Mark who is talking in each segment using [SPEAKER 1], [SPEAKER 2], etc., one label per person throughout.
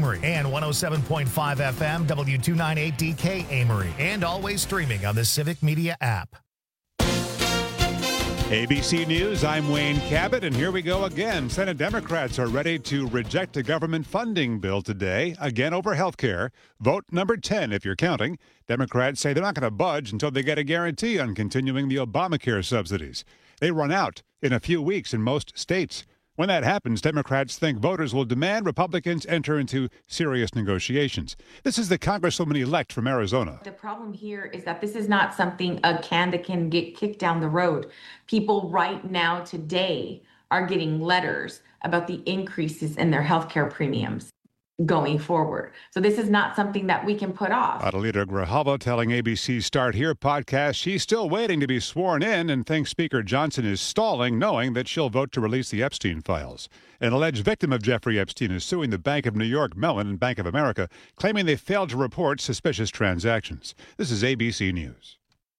[SPEAKER 1] Amory, and 107.5 FM W298DK Amory, and always streaming on the Civic Media app.
[SPEAKER 2] ABC News, I'm Wayne Cabot, and here we go again. Senate Democrats are ready to reject a government funding bill today, again over health care. Vote number 10, if you're counting. Democrats say they're not going to budge until they get a guarantee on continuing the Obamacare subsidies. They run out in a few weeks in most states. When that happens, Democrats think voters will demand Republicans enter into serious negotiations. This is the Congresswoman-elect from Arizona.
[SPEAKER 3] The problem here is that this is not something a can that can get kicked down the road. People right now today are getting letters about the increases in their healthcare premiums going forward. So this is not something that we can put off.
[SPEAKER 2] Adelita Grijalva telling ABC's Start Here podcast she's still waiting to be sworn in and thinks Speaker Johnson is stalling, knowing that she'll vote to release the Epstein files. An alleged victim of Jeffrey Epstein is suing the Bank of New York Mellon and Bank of America, claiming they failed to report suspicious transactions. This is ABC News.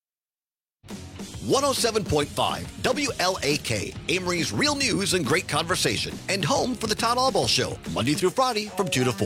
[SPEAKER 4] 107.5 WLAK, Amory's real news and great conversation, and home for the Todd Albaugh Show, Monday through Friday from 2 to 4.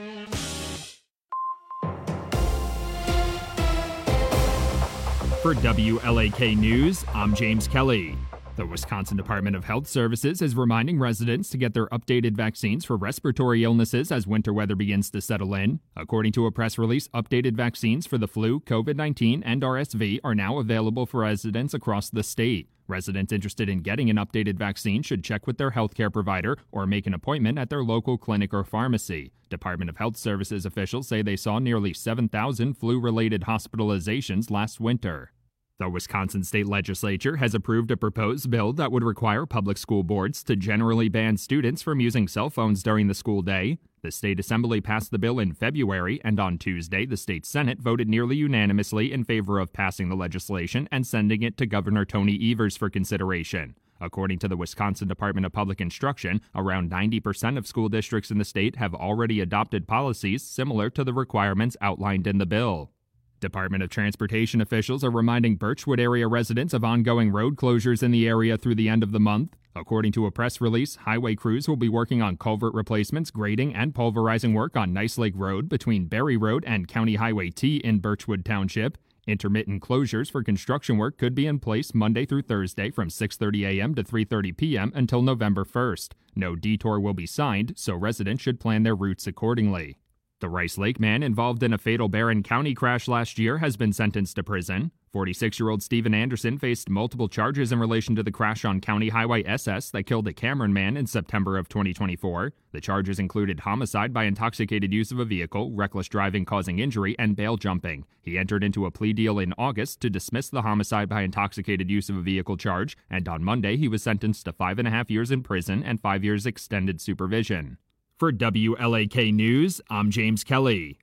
[SPEAKER 5] For WLAK News, I'm James Kelly. The Wisconsin Department of Health Services is reminding residents to get their updated vaccines for respiratory illnesses as winter weather begins to settle in. According to a press release, updated vaccines for the flu, COVID-19, and RSV are now available for residents across the state. Residents interested in getting an updated vaccine should check with their healthcare provider or make an appointment at their local clinic or pharmacy. Department of Health Services officials say they saw nearly 7,000 flu-related hospitalizations last winter. The Wisconsin State Legislature has approved a proposed bill that would require public school boards to generally ban students from using cell phones during the school day. The State Assembly passed the bill in February, and on Tuesday, the State Senate voted nearly unanimously in favor of passing the legislation and sending it to Governor Tony Evers for consideration. According to the Wisconsin Department of Public Instruction, around 90% of school districts in the state have already adopted policies similar to the requirements outlined in the bill. Department of Transportation officials are reminding Birchwood area residents of ongoing road closures in the area through the end of the month. According to a press release, highway crews will be working on culvert replacements, grading, and pulverizing work on Nice Lake Road between Berry Road and County Highway T in Birchwood Township. Intermittent closures for construction work could be in place Monday through Thursday from 6:30 a.m. to 3:30 p.m. until November 1st. No detour will be signed, so residents should plan their routes accordingly. The Rice Lake man involved in a fatal Barron County crash last year has been sentenced to prison. 46-year-old Stephen Anderson faced multiple charges in relation to the crash on County Highway SS that killed a Cameron man in September of 2024. The charges included homicide by intoxicated use of a vehicle, reckless driving causing injury, and bail jumping. He entered into a plea deal in August to dismiss the homicide by intoxicated use of a vehicle charge, and on Monday he was sentenced to 5.5 years in prison and 5 years extended supervision. For WLAK News, I'm James Kelly.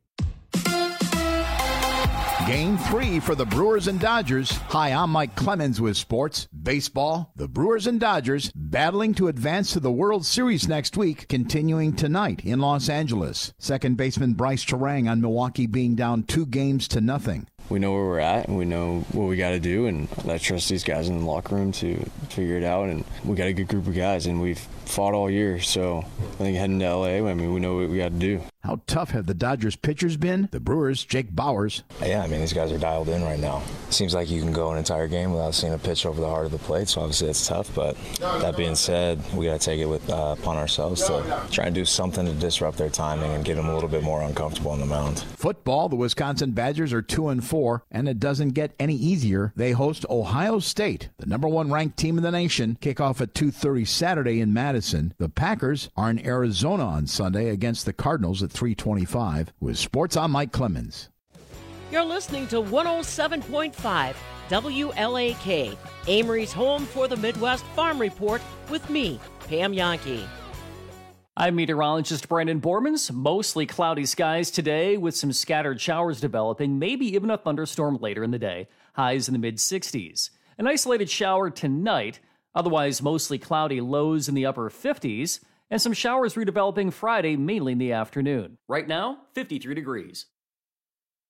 [SPEAKER 6] Game 3 for the Brewers and Dodgers. Hi, I'm Mike Clemens with sports, baseball. The Brewers and Dodgers battling to advance to the World Series next week, continuing tonight in Los Angeles. Second baseman Bryce Terang on Milwaukee being down 2-0.
[SPEAKER 7] We know where we're at, and we know what we got to do, and I trust these guys in the locker room to figure it out, and we got a good group of guys, and we've fought all year, so I think heading to L.A., we know what we got to do.
[SPEAKER 6] How tough have the Dodgers pitchers been? The Brewers, Jake Bauers.
[SPEAKER 8] Yeah, these guys are dialed in right now. It seems like you can go an entire game without seeing a pitch over the heart of the plate, so obviously that's tough, but that being said, we got to take it upon ourselves to try and do something to disrupt their timing and get them a little bit more uncomfortable on the mound.
[SPEAKER 6] Football, the Wisconsin Badgers are 2-4, and it doesn't get any easier. They host Ohio State, the number 1 ranked team in the nation. Kickoff at 2:30 Saturday in Madison. The Packers are in Arizona on Sunday against the Cardinals at 3:25. With sports, I'm Mike Clemens.
[SPEAKER 9] You're listening to 107.5 WLAK, Amory's home for the Midwest Farm Report with me, Pam Yankee.
[SPEAKER 10] I'm meteorologist Brandon Bormans. Mostly cloudy skies today with some scattered showers developing, maybe even a thunderstorm later in the day. Highs in the mid-60s. An isolated shower tonight, otherwise mostly cloudy, lows in the upper 50s, and some showers redeveloping Friday, mainly in the afternoon. Right now, 53 degrees.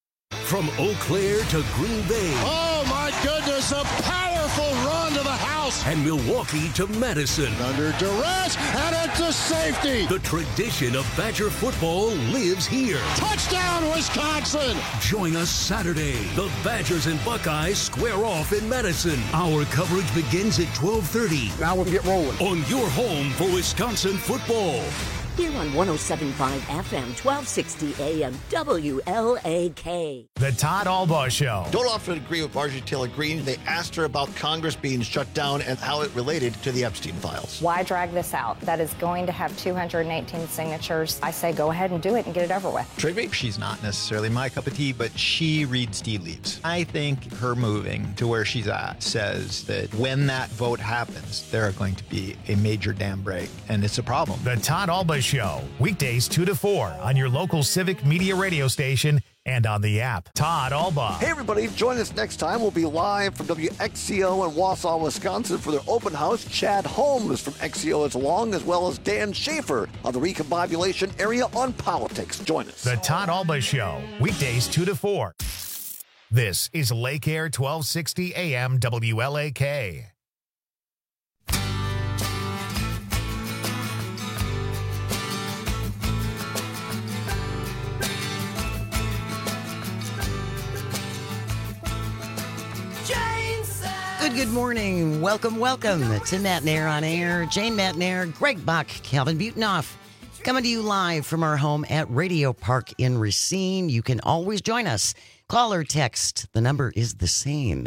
[SPEAKER 4] From Eau Claire to Green Bay.
[SPEAKER 11] Oh, my goodness, a powerful run to the house. St. And Milwaukee to Madison.
[SPEAKER 12] Under duress, and it's a safety.
[SPEAKER 11] The tradition of Badger football lives here.
[SPEAKER 12] Touchdown, Wisconsin!
[SPEAKER 11] Join us Saturday. The Badgers and Buckeyes square off in Madison. Our coverage begins at 12:30.
[SPEAKER 12] Now we'll get rolling.
[SPEAKER 11] On your home for Wisconsin football.
[SPEAKER 13] Here on 107.5 FM, 1260 AM, WLAK.
[SPEAKER 1] The Todd Albaugh Show.
[SPEAKER 4] Don't often agree with Marjorie Taylor Greene. They asked her about Congress being shut down and how it related to the Epstein files.
[SPEAKER 14] Why drag this out? That is going to have 218 signatures. I say go ahead and do it and get it over with.
[SPEAKER 4] Trigby?
[SPEAKER 15] She's not necessarily my cup of tea, but she reads tea leaves. I think her moving to where she's at says that when that vote happens, there are going to be a major dam break, and it's a problem.
[SPEAKER 1] The Todd Albaugh Show, weekdays 2 to 4 on your local Civic Media radio station and on the app. Todd Albaugh.
[SPEAKER 4] Hey, everybody, join us next time. We'll be live from WXCO in Wausau, Wisconsin for their open house. Chad Holmes from XCO is along, as well as Dan Schaefer of the Recombobulation area on politics. Join us.
[SPEAKER 1] The Todd Albaugh Show, weekdays 2 to 4. This is Lake Air 1260 AM WLAK.
[SPEAKER 16] Good morning. Welcome to Matt Nair on Air. Jane Matt Nair, Greg Bach, Calvin Butenoff, coming to you live from our home at Radio Park in Racine. You can always join us. Call or text. The number is the same,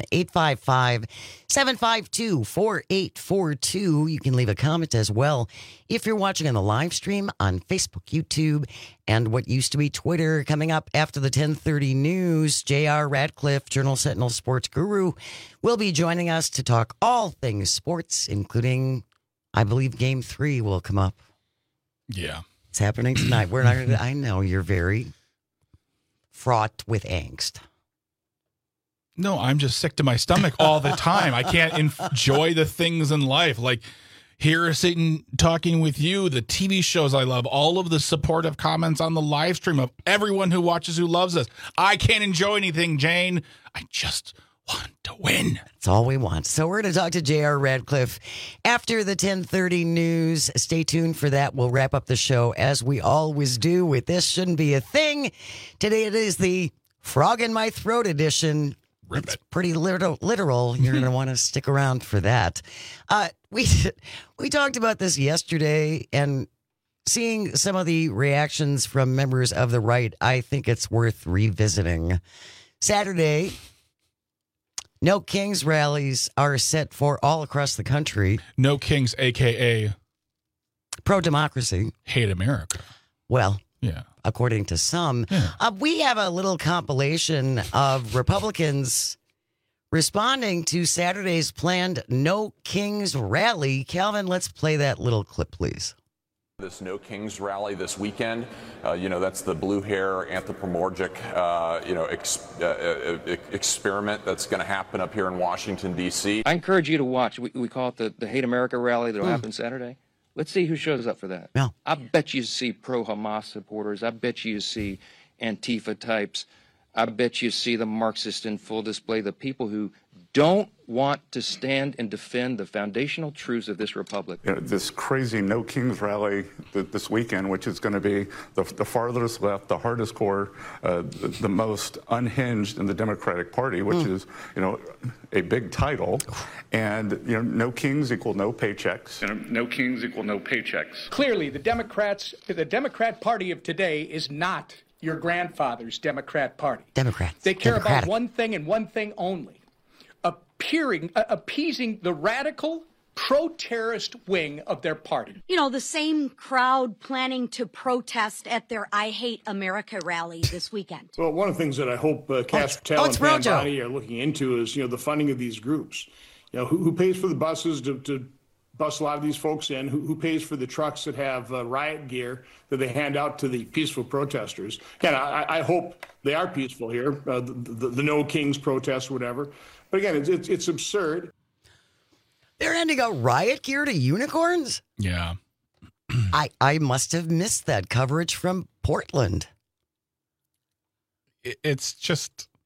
[SPEAKER 16] 855-752-4842. You can leave a comment as well if you're watching on the live stream on Facebook, YouTube, and what used to be Twitter. Coming up after the 10:30 news, J.R. Radcliffe, Journal Sentinel sports guru, will be joining us to talk all things sports, including, I believe, Game 3 will come up.
[SPEAKER 17] Yeah.
[SPEAKER 16] It's happening tonight. We're not gonna, I know you're very fraught with angst.
[SPEAKER 17] No, I'm just sick to my stomach all the time. I can't enjoy the things in life. Like here sitting talking with you, the TV shows I love, all of the supportive comments on the live stream of everyone who watches, who loves us. I can't enjoy anything, Jane. I just want to win.
[SPEAKER 16] That's all we want. So we're going to talk to J.R. Radcliffe after the 10:30 news. Stay tuned for that. We'll wrap up the show as we always do with This Shouldn't Be a Thing. Today it is the Frog in My Throat edition. It's pretty literal. You're going to want to stick around for that. We talked about this yesterday, and seeing some of the reactions from members of the right, I think it's worth revisiting. Saturday, No Kings rallies are set for all across the country.
[SPEAKER 17] No Kings, a.k.a.
[SPEAKER 16] pro-democracy.
[SPEAKER 17] Hate America.
[SPEAKER 16] Well,
[SPEAKER 17] yeah.
[SPEAKER 16] According to some.
[SPEAKER 17] Yeah.
[SPEAKER 16] We have a little compilation of Republicans responding to Saturday's planned No Kings rally. Calvin, let's play that little clip, please.
[SPEAKER 18] This No Kings rally this weekend, that's the blue hair anthropomorphic, experiment that's going to happen up here in Washington, D.C.
[SPEAKER 19] I encourage you to watch. We call it the Hate America rally that'll happen Saturday. Let's see who shows up for that.
[SPEAKER 16] Yeah.
[SPEAKER 19] I bet you see pro-Hamas supporters. I bet you see Antifa types. I bet you see the Marxists in full display, the people who don't want to stand and defend the foundational truths of this republic.
[SPEAKER 20] This crazy No Kings rally this weekend, which is going to be the farthest left, the hardest core, the most unhinged in the Democratic Party, which is, a big title. And, no kings equal no paychecks.
[SPEAKER 21] No kings equal no paychecks.
[SPEAKER 22] Clearly, the Democrat Party of today is not your grandfather's Democrat Party.
[SPEAKER 16] Democrats.
[SPEAKER 22] They care about one thing and one thing only. Appeasing the radical pro-terrorist wing of their party.
[SPEAKER 23] The same crowd planning to protest at their I Hate America rally this weekend.
[SPEAKER 24] Well, one of the things that I hope Castro and Pam Bondi are looking into is, the funding of these groups. Who pays for the buses to bus a lot of these folks in? Who pays for the trucks that have riot gear that they hand out to the peaceful protesters? And I hope they are peaceful here, the No Kings protest or whatever. But again, it's absurd.
[SPEAKER 16] They're handing out riot gear to unicorns?
[SPEAKER 17] Yeah.
[SPEAKER 16] I must have missed that coverage from Portland.
[SPEAKER 17] It's just,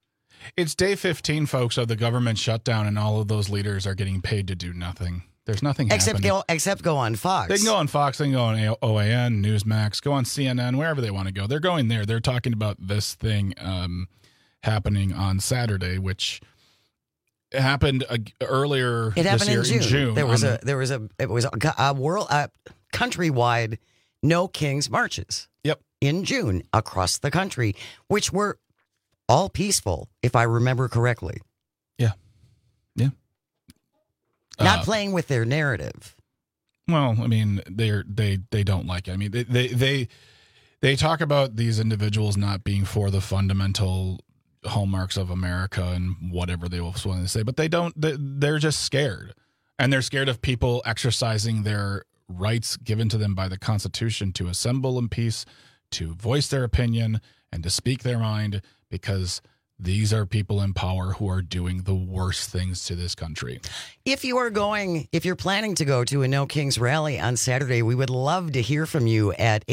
[SPEAKER 17] It's day 15, folks, of the government shutdown, and all of those leaders are getting paid to do nothing. There's nothing happening.
[SPEAKER 16] Except go on Fox.
[SPEAKER 17] They can go on Fox, they can go on OAN, Newsmax, go on CNN, wherever they want to go. They're going there. They're talking about this thing happening on Saturday, which happened earlier this year in June.
[SPEAKER 16] It was a world countrywide No Kings marches.
[SPEAKER 17] Yep.
[SPEAKER 16] In June across the country, which were all peaceful, if I remember correctly.
[SPEAKER 17] Yeah. Yeah.
[SPEAKER 16] Not playing with their narrative.
[SPEAKER 17] Well, I mean, they don't like it. I mean, they talk about these individuals not being for the fundamental hallmarks of America and whatever they will want to say, but they don't. They're just scared, and they're scared of people exercising their rights given to them by the Constitution to assemble in peace, to voice their opinion, and to speak their mind, because these are people in power who are doing the worst things to this country.
[SPEAKER 16] If you're planning to go to a No Kings rally on Saturday, we would love to hear from you at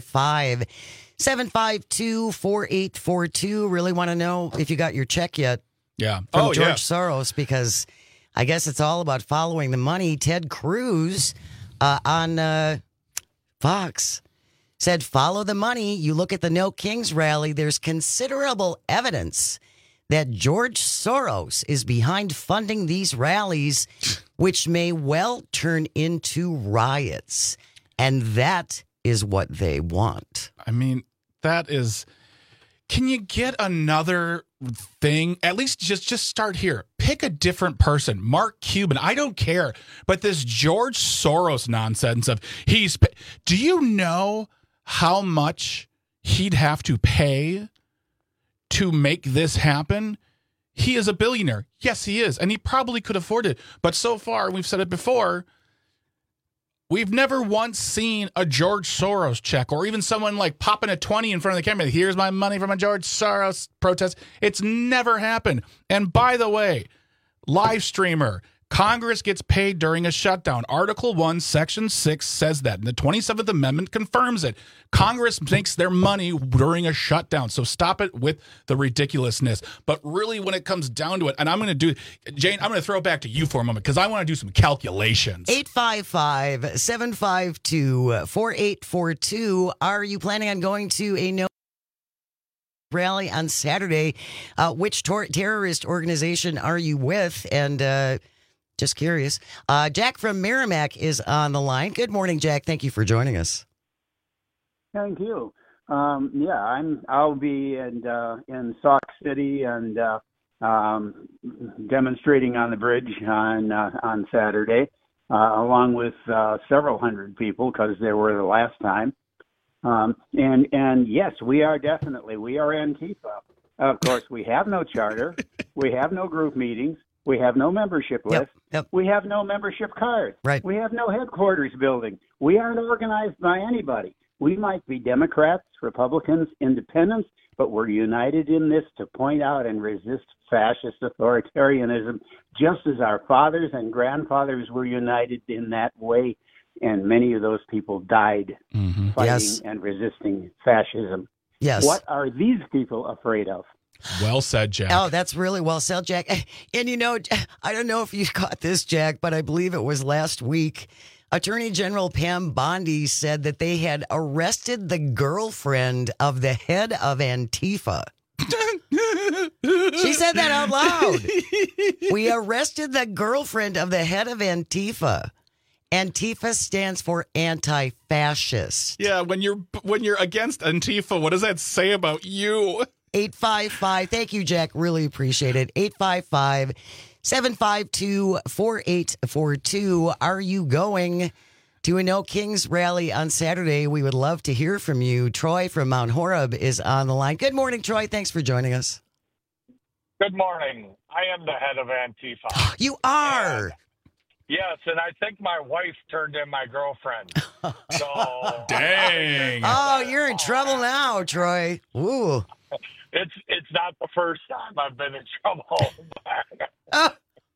[SPEAKER 16] 855-752-4842. Really want to know if you got your check yet.
[SPEAKER 17] Yeah.
[SPEAKER 16] From George Soros, because I guess it's all about following the money. Ted Cruz on Fox said, follow the money. You look at the No Kings rally, there's considerable evidence that George Soros is behind funding these rallies, which may well turn into riots. And that is what they want.
[SPEAKER 17] I mean, that is... Can you get another thing? At least just start here. Pick a different person. Mark Cuban. I don't care. But this George Soros nonsense of do you know how much he'd have to pay to make this happen? He is a billionaire. Yes, he is. And he probably could afford it. But so far, we've said it before, we've never once seen a George Soros check or even someone like popping a 20 in front of the camera. Here's my money from a George Soros protest. It's never happened. And by the way, live streamer, Congress gets paid during a shutdown. Article 1, Section 6 says that. And the 27th Amendment confirms it. Congress makes their money during a shutdown. So stop it with the ridiculousness. But really, when it comes down to it, and I'm going to do, Jane, I'm going to throw it back to you for a moment because I want to do some calculations.
[SPEAKER 16] 855-752-4842. Are you planning on going to a No rally on Saturday? Which terrorist organization are you with? And just curious. Jack from Merrimack is on the line. Good morning, Jack. Thank you for joining us.
[SPEAKER 2] Thank you. I'll be in Sauk City and demonstrating on the bridge on Saturday, along with several hundred people because they were the last time. And yes, we are Antifa. Of course, we have no charter. We have no group meetings. We have no membership list.
[SPEAKER 16] Yep.
[SPEAKER 2] We have no membership card.
[SPEAKER 16] Right.
[SPEAKER 2] We have no headquarters building. We aren't organized by anybody. We might be Democrats, Republicans, independents, but we're united in this to point out and resist fascist authoritarianism, just as our fathers and grandfathers were united in that way. And many of those people died fighting and resisting fascism.
[SPEAKER 16] Yes.
[SPEAKER 2] What are these people afraid of?
[SPEAKER 17] Well said, Jack.
[SPEAKER 16] Oh, that's really well said, Jack. And you know, I don't know if you caught this, Jack, but I believe it was last week. Attorney General Pam Bondi said that they had arrested the girlfriend of the head of Antifa. She said that out loud. We arrested the girlfriend of the head of Antifa. Antifa stands for anti-fascist.
[SPEAKER 17] Yeah, when you're against Antifa, what does that say about you?
[SPEAKER 16] 855. Thank you, Jack. Really appreciate it. 855-752-4842. Are you going to a No Kings rally on Saturday? We would love to hear from you. Troy from Mount Horeb is on the line. Good morning, Troy. Thanks for joining us.
[SPEAKER 3] Good morning. I am the head of Antifa.
[SPEAKER 16] You are?
[SPEAKER 3] Yes, and I think my wife turned in my girlfriend. So
[SPEAKER 17] dang.
[SPEAKER 16] Oh, you're in trouble now, Troy. Ooh.
[SPEAKER 3] It's not the first time I've been in trouble. I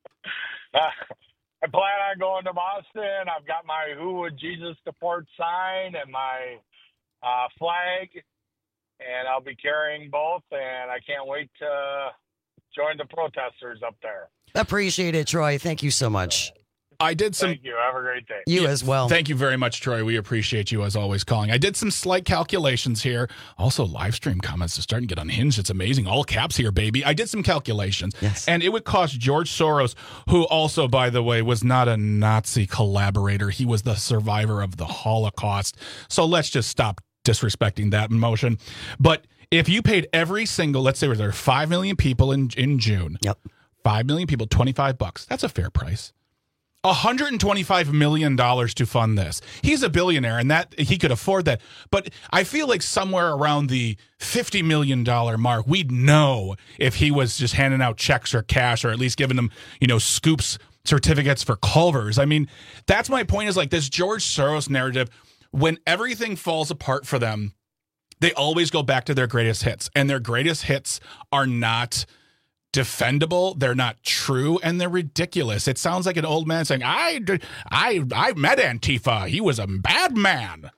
[SPEAKER 3] plan on going to Boston. I've got my Who Would Jesus Deport sign and my flag, and I'll be carrying both, and I can't wait to join the protesters up there.
[SPEAKER 16] Appreciate it, Troy. Thank you so much.
[SPEAKER 17] I did some.
[SPEAKER 3] Thank you. Have a great day.
[SPEAKER 16] You as well.
[SPEAKER 17] Thank you very much, Troy. We appreciate you as always calling. I did some slight calculations here. Also, live stream comments are starting to get unhinged. It's amazing. All caps here, baby. I did some calculations.
[SPEAKER 16] Yes.
[SPEAKER 17] And it would cost George Soros, who also, by the way, was not a Nazi collaborator. He was the survivor of the Holocaust. So let's just stop disrespecting that motion. But if you paid every single, let's say there are 5 million people in June.
[SPEAKER 16] Yep.
[SPEAKER 17] 5 million people, $25. That's a fair price. $125 million to fund this. He's a billionaire and that he could afford that. But I feel like somewhere around the $50 million mark, we'd know if he was just handing out checks or cash or at least giving them, scoops certificates for Culver's. I mean, that's my point is like this George Soros narrative, when everything falls apart for them, they always go back to their greatest hits. And their greatest hits are not defendable, they're not true, and they're ridiculous. It sounds like an old man saying, I met Antifa. He was a bad man.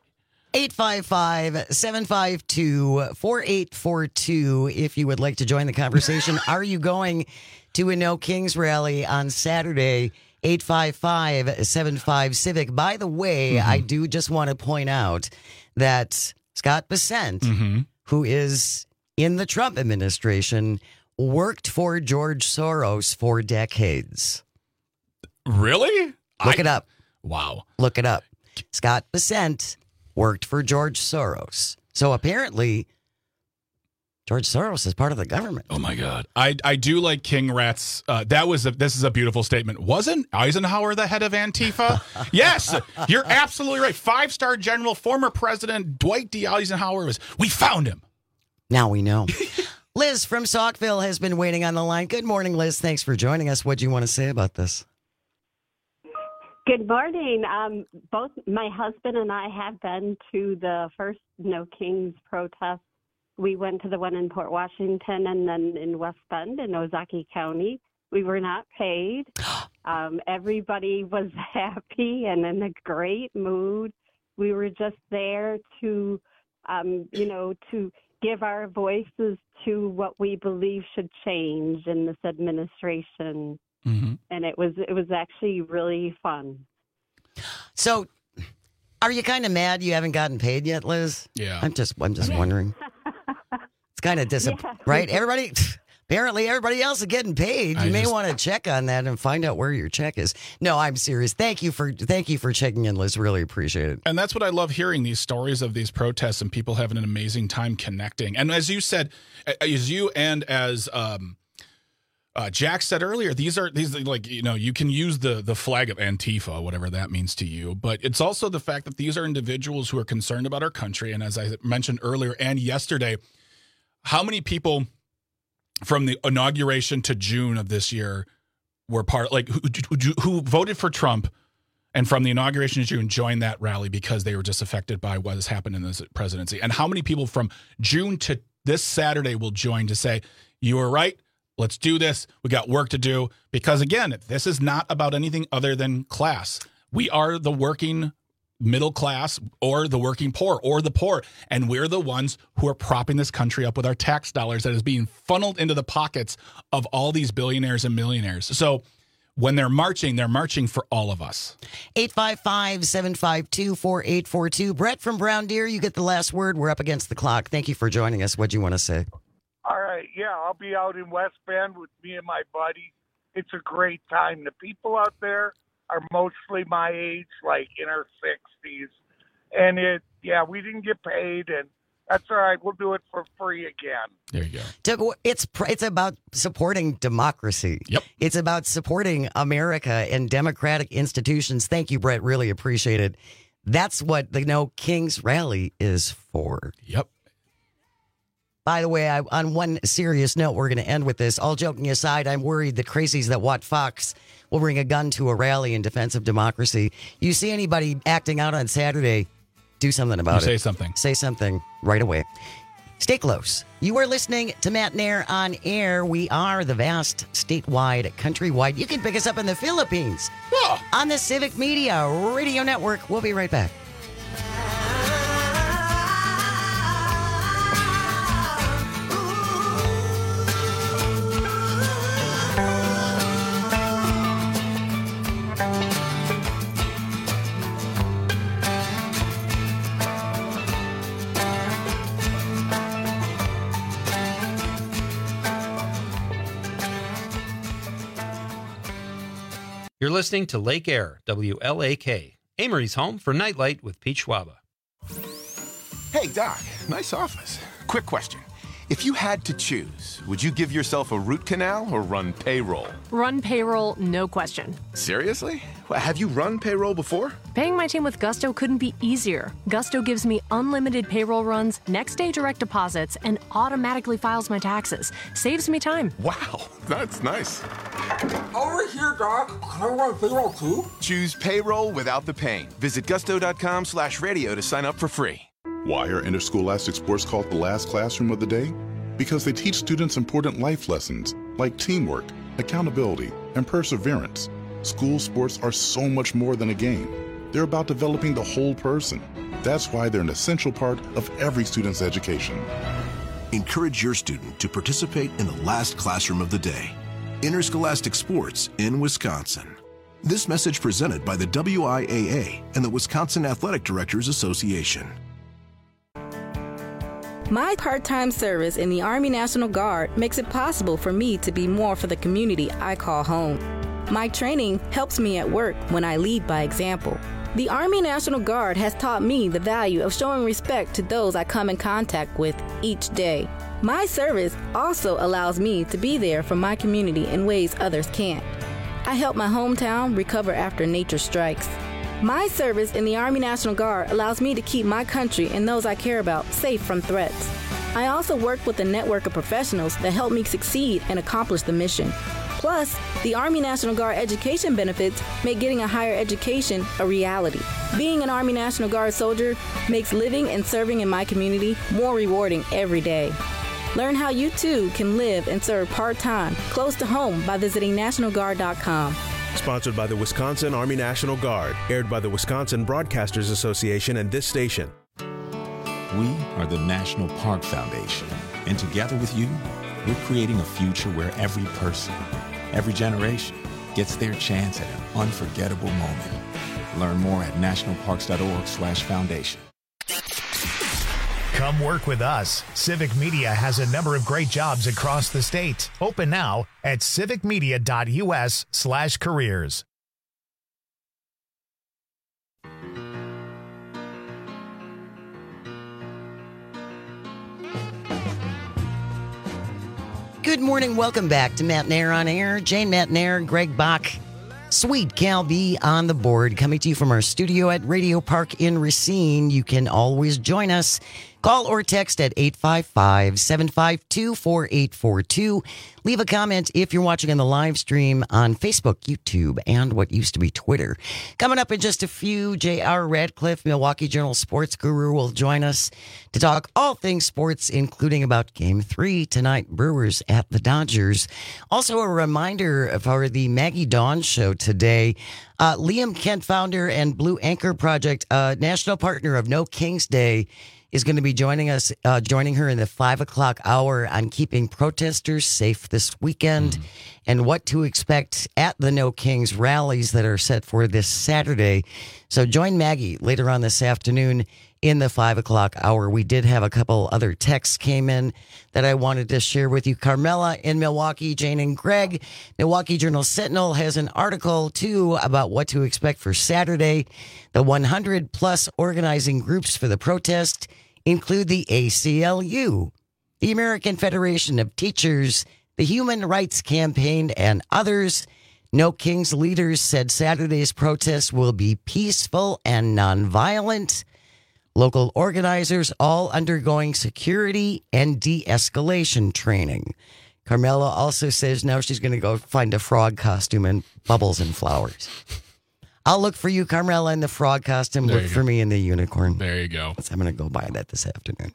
[SPEAKER 16] 855-752-4842 if you would like to join the conversation. Are you going to a No Kings rally on Saturday? 855-75-CIVIC. By the way, I do just want to point out that Scott Bessent, who is in the Trump administration, worked for George Soros for decades.
[SPEAKER 17] Really?
[SPEAKER 16] Look it up.
[SPEAKER 17] Wow.
[SPEAKER 16] Look it up. Scott Bessent worked for George Soros. So apparently, George Soros is part of the government.
[SPEAKER 17] Oh, my God. I do like King Rat's. This is a beautiful statement. Wasn't Eisenhower the head of Antifa? Yes, you're absolutely right. 5-star general, former president Dwight D. Eisenhower we found him.
[SPEAKER 16] Now we know. Liz from Saukville has been waiting on the line. Good morning, Liz. Thanks for joining us. What do you want to say about this?
[SPEAKER 5] Good morning. Both my husband and I have been to the first No Kings protest. We went to the one in Port Washington and then in West Bend in Ozaukee County. We were not paid. Everybody was happy and in a great mood. We were just there to, to give our voices to what we believe should change in this administration. And it was actually really fun.
[SPEAKER 16] So are you kind of mad you haven't gotten paid yet, Liz?
[SPEAKER 17] Yeah.
[SPEAKER 16] I'm just wondering. It's kind of disappointing, right? Apparently everybody else is getting paid. You may want to check on that and find out where your check is. No, I'm serious. Thank you for checking in, Liz. Really appreciate it.
[SPEAKER 17] And that's what I love hearing, these stories of these protests and people having an amazing time connecting. And as you said, as you and as Jack said earlier, these are like, you can use the flag of Antifa, whatever that means to you. But it's also the fact that these are individuals who are concerned about our country. And as I mentioned earlier and yesterday, how many people from the inauguration to June of this year were who voted for Trump and from the inauguration to June joined that rally because they were just affected by what has happened in this presidency? And how many people from June to this Saturday will join to say, you were right, let's do this, we got work to do? Because again, this is not about anything other than class. We are the working middle class or the working poor or the poor. And we're the ones who are propping this country up with our tax dollars that is being funneled into the pockets of all these billionaires and millionaires. So when they're marching for all of us.
[SPEAKER 16] 855-752-4842. Brett from Brown Deer, you get the last word. We're up against the clock. Thank you for joining us. What do you want to say?
[SPEAKER 3] All right. Yeah, I'll be out in West Bend with me and my buddy. It's a great time. The people out there are mostly my age, like in our 60s. And we didn't get paid, and that's all right. We'll do it for free again.
[SPEAKER 17] There you go.
[SPEAKER 16] It's about supporting democracy.
[SPEAKER 17] Yep.
[SPEAKER 16] It's about supporting America and democratic institutions. Thank you, Brett. Really appreciate it. That's what the No Kings rally is for.
[SPEAKER 17] Yep.
[SPEAKER 16] By the way, on one serious note, we're going to end with this. All joking aside, I'm worried the crazies that watch Fox will bring a gun to a rally in defense of democracy. You see anybody acting out on Saturday, do something about it.
[SPEAKER 17] Say something.
[SPEAKER 16] Say something right away. Stay close. You are listening to Matt Nair on Air. We are the vast, statewide, countrywide. You can pick us up in the Philippines on the Civic Media Radio Network. We'll be right back.
[SPEAKER 6] You're listening to Lake Air, WLAK, Amory's home for Nightlight with Pete Schwaba.
[SPEAKER 7] Hey, Doc, nice office. Quick question. If you had to choose, would you give yourself a root canal or run payroll?
[SPEAKER 8] Run payroll, no question.
[SPEAKER 7] Seriously? Well, have you run payroll before?
[SPEAKER 8] Paying my team with Gusto couldn't be easier. Gusto gives me unlimited payroll runs, next-day direct deposits, and automatically files my taxes. Saves me time.
[SPEAKER 7] Wow, that's nice.
[SPEAKER 9] Over here, Doc. Can I run payroll too?
[SPEAKER 7] Choose payroll without the pain. Visit gusto.com/radio to sign up for free.
[SPEAKER 25] Why are interscholastic sports called the last classroom of the day? Because they teach students important life lessons like teamwork, accountability, and perseverance. School sports are so much more than a game. They're about developing the whole person. That's why they're an essential part of every student's education.
[SPEAKER 26] Encourage your student to participate in the last classroom of the day. Interscholastic sports in Wisconsin. This message presented by the WIAA and the Wisconsin Athletic Directors Association.
[SPEAKER 27] My part-time service in the Army National Guard makes it possible for me to be more for the community I call home. My training helps me at work when I lead by example. The Army National Guard has taught me the value of showing respect to those I come in contact with each day. My service also allows me to be there for my community in ways others can't. I help my hometown recover after nature strikes. My service in the Army National Guard allows me to keep my country and those I care about safe from threats. I also work with a network of professionals that help me succeed and accomplish the mission. Plus, the Army National Guard education benefits make getting a higher education a reality. Being an Army National Guard soldier makes living and serving in my community more rewarding every day. Learn how you too can live and serve part-time close to home by visiting NationalGuard.com.
[SPEAKER 28] Sponsored by the Wisconsin Army National Guard, aired by the Wisconsin Broadcasters Association and this station.
[SPEAKER 29] We are the National Park Foundation, and together with you, we're creating a future where every person, every generation, gets their chance at an unforgettable moment. Learn more at nationalparks.org/foundation.
[SPEAKER 1] Come work with us. Civic Media has a number of great jobs across the state. Open now at civicmedia.us/careers.
[SPEAKER 16] Good morning. Welcome back to Matt Nair on Air. Jane Matt Nair, Greg Bach, Sweet Cal B on the board. Coming to you from our studio at Radio Park in Racine. You can always join us. Call or text at 855-752-4842. Leave a comment if you're watching on the live stream on Facebook, YouTube, and what used to be Twitter. Coming up in just a few, J.R. Radcliffe, Milwaukee Journal sports guru, will join us to talk all things sports, including about Game 3 tonight, Brewers at the Dodgers. Also, a reminder for the Maggie Dawn show today. Liam Kent, founder and Blue Anchor Project, national partner of No Kings Day, is going to be joining her in the 5 o'clock hour on keeping protesters safe this weekend and what to expect at the No Kings rallies that are set for this Saturday. So join Maggie later on this afternoon in the 5 o'clock hour. We did have a couple other texts came in that I wanted to share with you. Carmela in Milwaukee, Jane and Greg. Milwaukee Journal Sentinel has an article, too, about what to expect for Saturday. The 100-plus organizing groups for the protest include the ACLU, the American Federation of Teachers, the Human Rights Campaign, and others. No Kings leaders said Saturday's protest will be peaceful and nonviolent. Local organizers all undergoing security and de-escalation training. Carmela also says now she's going to go find a frog costume and bubbles and flowers. I'll look for you, Carmela, in the frog costume. Look for me in the unicorn.
[SPEAKER 17] There you go.
[SPEAKER 16] So I'm going to go buy that this afternoon.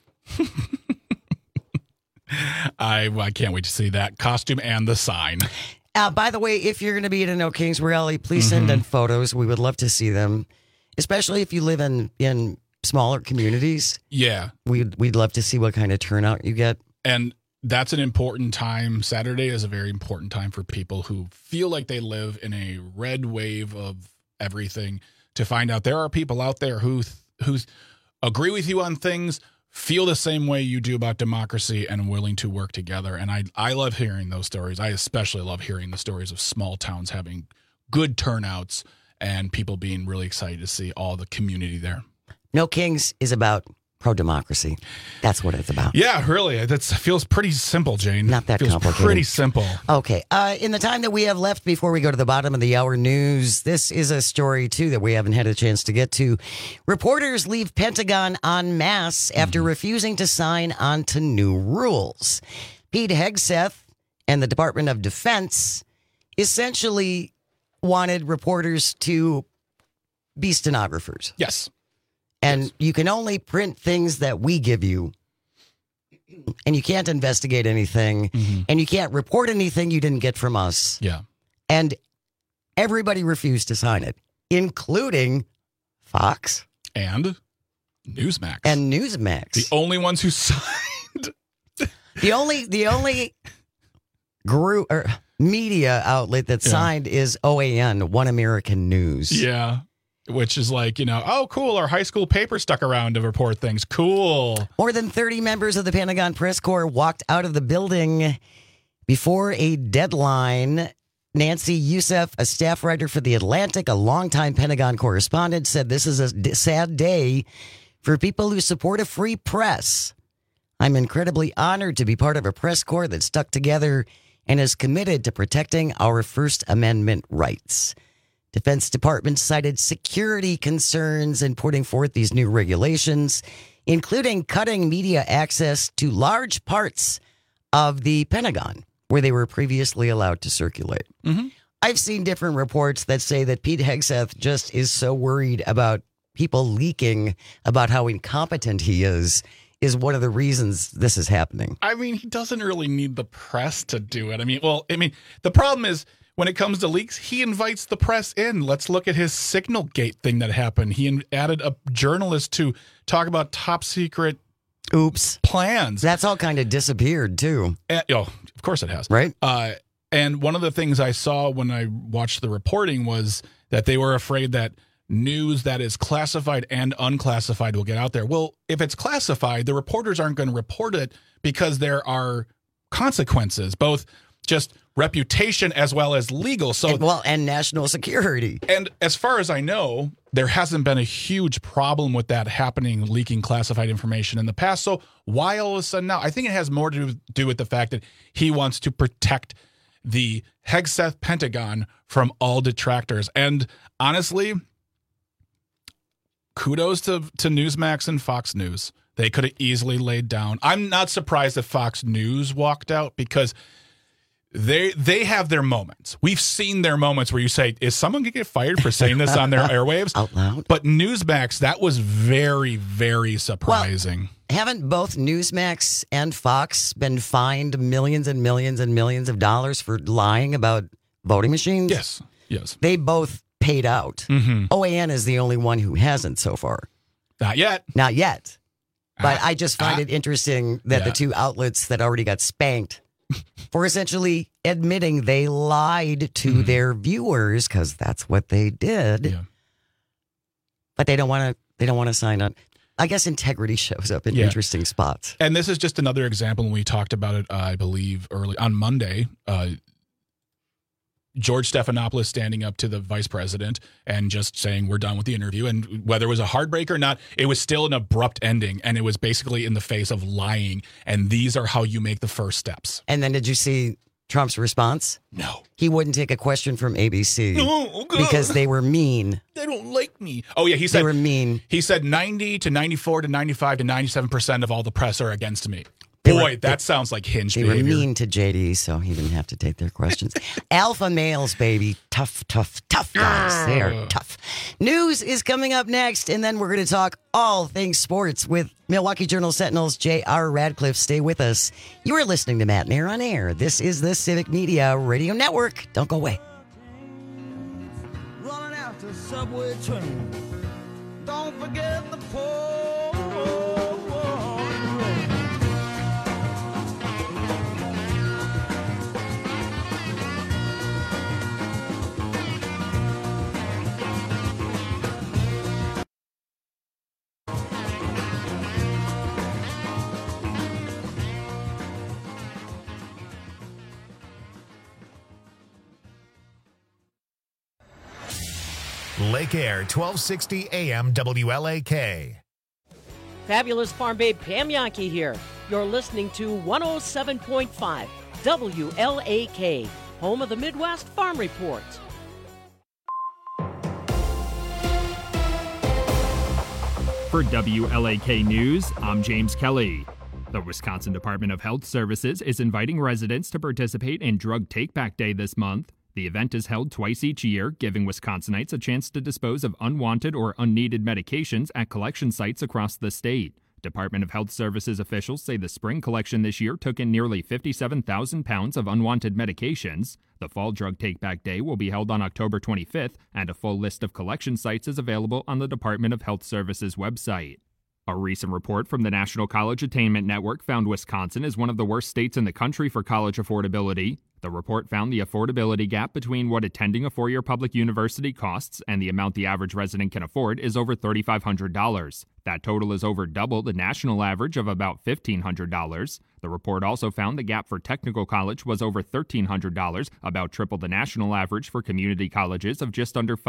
[SPEAKER 17] I can't wait to see that costume and the sign.
[SPEAKER 16] By the way, if you're going to be at a No Kings rally, please send in photos. We would love to see them, especially if you live in smaller communities.
[SPEAKER 17] Yeah.
[SPEAKER 16] We'd love to see what kind of turnout you get.
[SPEAKER 17] And that's an important time. Saturday is a very important time for people who feel like they live in a red wave of everything, to find out there are people out there who agree with you on things, feel the same way you do about democracy, and willing to work together. And I love hearing those stories. I especially love hearing the stories of small towns having good turnouts and people being really excited to see all the community there.
[SPEAKER 16] No Kings is about pro-democracy. That's what it's about.
[SPEAKER 17] Yeah, really. That feels pretty simple, Jane.
[SPEAKER 16] Not that
[SPEAKER 17] feels
[SPEAKER 16] complicated.
[SPEAKER 17] Pretty simple.
[SPEAKER 16] Okay. In the time that we have left before we go to the bottom of the hour news, this is a story, too, that we haven't had a chance to get to. Reporters leave Pentagon en masse after refusing to sign on to new rules. Pete Hegseth and the Department of Defense essentially wanted reporters to be stenographers.
[SPEAKER 17] Yes.
[SPEAKER 16] And you can only print things that we give you. And you can't investigate anything. And you can't report anything you didn't get from us.
[SPEAKER 17] Yeah.
[SPEAKER 16] And everybody refused to sign it, including Fox.
[SPEAKER 17] And Newsmax.
[SPEAKER 16] And Newsmax.
[SPEAKER 17] The only ones who signed.
[SPEAKER 16] The only group or media outlet that signed is OAN, One American News.
[SPEAKER 17] Yeah. Which is like, oh, cool, our high school paper stuck around to report things. Cool.
[SPEAKER 16] More than 30 members of the Pentagon Press Corps walked out of the building before a deadline. Nancy Youssef, a staff writer for The Atlantic, a longtime Pentagon correspondent, said this is a sad day for people who support a free press. I'm incredibly honored to be part of a press corps that stuck together and is committed to protecting our First Amendment rights. Defense Department cited security concerns in putting forth these new regulations, including cutting media access to large parts of the Pentagon where they were previously allowed to circulate. I've seen different reports that say that Pete Hegseth just is so worried about people leaking about how incompetent he is one of the reasons this is happening.
[SPEAKER 17] I mean, he doesn't really need the press to do it. I mean, the problem is, when it comes to leaks, he invites the press in. Let's look at his Signalgate thing that happened. He added a journalist to talk about top secret plans.
[SPEAKER 16] That's all kind of disappeared, too.
[SPEAKER 17] Of course it has.
[SPEAKER 16] Right.
[SPEAKER 17] And one of the things I saw when I watched the reporting was that they were afraid that news that is classified and unclassified will get out there. Well, if it's classified, the reporters aren't going to report it because there are consequences, both just reputation as well as legal.
[SPEAKER 16] And national security.
[SPEAKER 17] And as far as I know, there hasn't been a huge problem with that happening, leaking classified information in the past. So why all of a sudden now? I think it has more to do with the fact that he wants to protect the Hegseth Pentagon from all detractors. And honestly, kudos to Newsmax and Fox News. They could have easily laid down. I'm not surprised that Fox News walked out because they have their moments. We've seen their moments where you say, is someone going to get fired for saying this on their airwaves?
[SPEAKER 16] Out loud.
[SPEAKER 17] But Newsmax, that was very, very surprising.
[SPEAKER 16] Well, haven't both Newsmax and Fox been fined millions and millions and millions of dollars for lying about voting machines?
[SPEAKER 17] Yes.
[SPEAKER 16] They both paid out. OAN is the only one who hasn't so far.
[SPEAKER 17] Not yet.
[SPEAKER 16] But I just find it interesting that the two outlets that already got spanked for essentially admitting they lied to their viewers, because that's what they did. But they don't want to sign on. I guess integrity shows up in interesting spots.
[SPEAKER 17] And this is just another example. When we talked about it, I believe early on Monday, George Stephanopoulos standing up to the vice president and just saying, we're done with the interview. And whether it was a heartbreaker or not, it was still an abrupt ending. And it was basically in the face of lying. And these are how you make the first steps.
[SPEAKER 16] And then did you see Trump's response?
[SPEAKER 17] No.
[SPEAKER 16] He wouldn't take a question from ABC because they were mean.
[SPEAKER 17] They don't like me. Oh, yeah. He said
[SPEAKER 16] they were mean.
[SPEAKER 17] He said 90 to 94 to 95 to 97% of all the press are against me. That sounds like hinge behavior.
[SPEAKER 16] They were mean to JD, so he didn't have to take their questions. Alpha males, baby. Tough guys. They are tough. News is coming up next, and then we're going to talk all things sports with Milwaukee Journal Sentinel's J.R. Radcliffe. Stay with us. You are listening to Matt Mayer on Air. This is the Civic Media Radio Network. Don't go away.
[SPEAKER 4] Running after subway train. Don't forget the pole.
[SPEAKER 1] Lake Air 1260 AM WLAK.
[SPEAKER 10] Fabulous Farm Babe Pam Yankee here. You're listening to 107.5 WLAK, home of the Midwest Farm Report.
[SPEAKER 11] For WLAK News, I'm James Kelly. The Wisconsin Department of Health Services is inviting residents to participate in Drug Take-Back Day this month. The event is held twice each year, giving Wisconsinites a chance to dispose of unwanted or unneeded medications at collection sites across the state. Department of Health Services officials say the spring collection this year took in nearly 57,000 pounds of unwanted medications. The Fall Drug Take-Back Day will be held on October 25th, and a full list of collection sites is available on the Department of Health Services website. A recent report from the National College Attainment Network found Wisconsin is one of the worst states in the country for college affordability. The report found the affordability gap between what attending a four-year public university costs and the amount the average resident can afford is over $3,500. That total is over double the national average of about $1,500. The report also found the gap for technical college was over $1,300, about triple the national average for community colleges of just under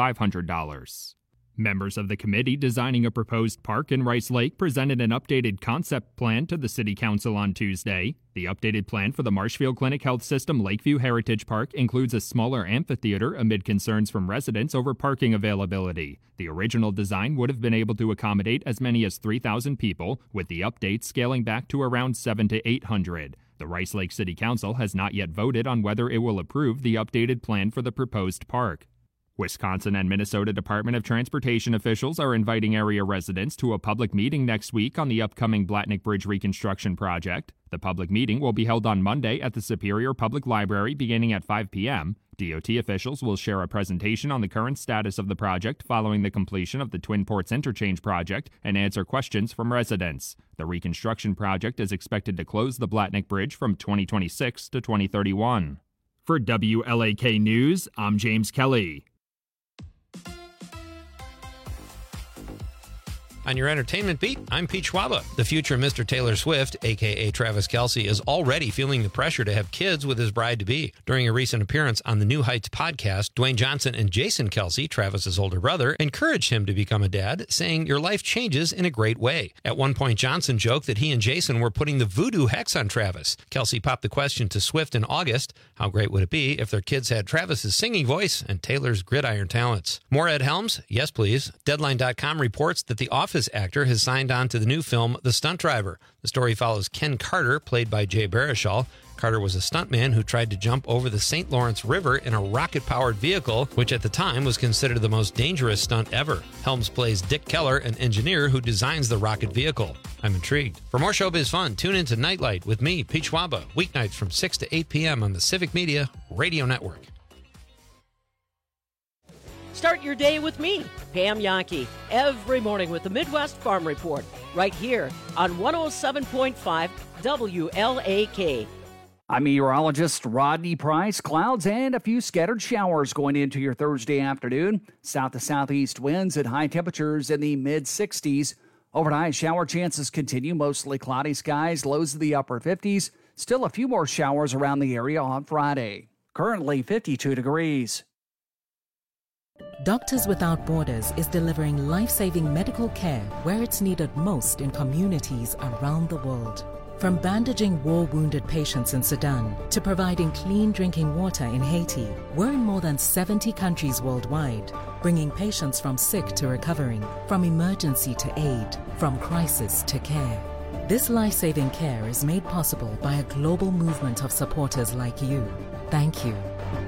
[SPEAKER 11] $500. Members of the committee designing a proposed park in Rice Lake presented an updated concept plan to the City Council on Tuesday. The updated plan for the Marshfield Clinic Health System Lakeview Heritage Park includes a smaller amphitheater amid concerns from residents over parking availability. The original design would have been able to accommodate as many as 3,000 people, with the update scaling back to around 700 to 800. The Rice Lake City Council has not yet voted on whether it will approve the updated plan for the proposed park. Wisconsin and Minnesota Department of Transportation officials are inviting area residents to a public meeting next week on the upcoming Blatnick Bridge reconstruction project. The public meeting will be held on Monday at the Superior Public Library beginning at 5 p.m. DOT officials will share a presentation on the current status of the project following the completion of the Twin Ports Interchange project and answer questions from residents. The reconstruction project is expected to close the Blatnick Bridge from 2026 to 2031. For WLAK News, I'm James Kelly.
[SPEAKER 6] On your entertainment beat, I'm Pete Schwaba. The future Mr. Taylor Swift, a.k.a. Travis Kelce, is already feeling the pressure to have kids with his bride-to-be. During a recent appearance on the New Heights podcast, Dwayne Johnson and Jason Kelce, Travis's older brother, encouraged him to become a dad, saying, "Your life changes in a great way." At one point, Johnson joked that he and Jason were putting the voodoo hex on Travis. Kelce popped the question to Swift in August, how great would it be if their kids had Travis's singing voice and Taylor's gridiron talents? More Ed Helms? Yes, please. Deadline.com reports that the Office actor has signed on to the new film The Stunt Driver. The story follows Ken Carter, played by Jay Baruchel. Carter was a stuntman who tried to jump over the St. Lawrence River in a rocket-powered vehicle, which at the time was considered the most dangerous stunt ever. Helms plays Dick Keller, an engineer who designs the rocket vehicle. I'm intrigued. For more showbiz fun, tune in to Nightlight with me, Pete Schwaba, weeknights from 6 to 8 p.m. on the Civic Media Radio Network.
[SPEAKER 10] Start your day with me, Pam Yankee, every morning with the Midwest Farm Report, right here on 107.5 WLAK.
[SPEAKER 12] I'm meteorologist Rodney Price. Clouds and a few scattered showers going into your Thursday afternoon. South to southeast winds at high temperatures in the mid-60s. Overnight, shower chances continue, mostly cloudy skies, lows of the upper 50s. Still a few more showers around the area on Friday. Currently 52 degrees.
[SPEAKER 13] Doctors Without Borders is delivering life-saving medical care where it's needed most in communities around the world. From bandaging war-wounded patients in Sudan to providing clean drinking water in Haiti, we're in more than 70 countries worldwide, bringing patients from sick to recovering, from emergency to aid, from crisis to care. This life-saving care is made possible by a global movement of supporters like you. Thank you.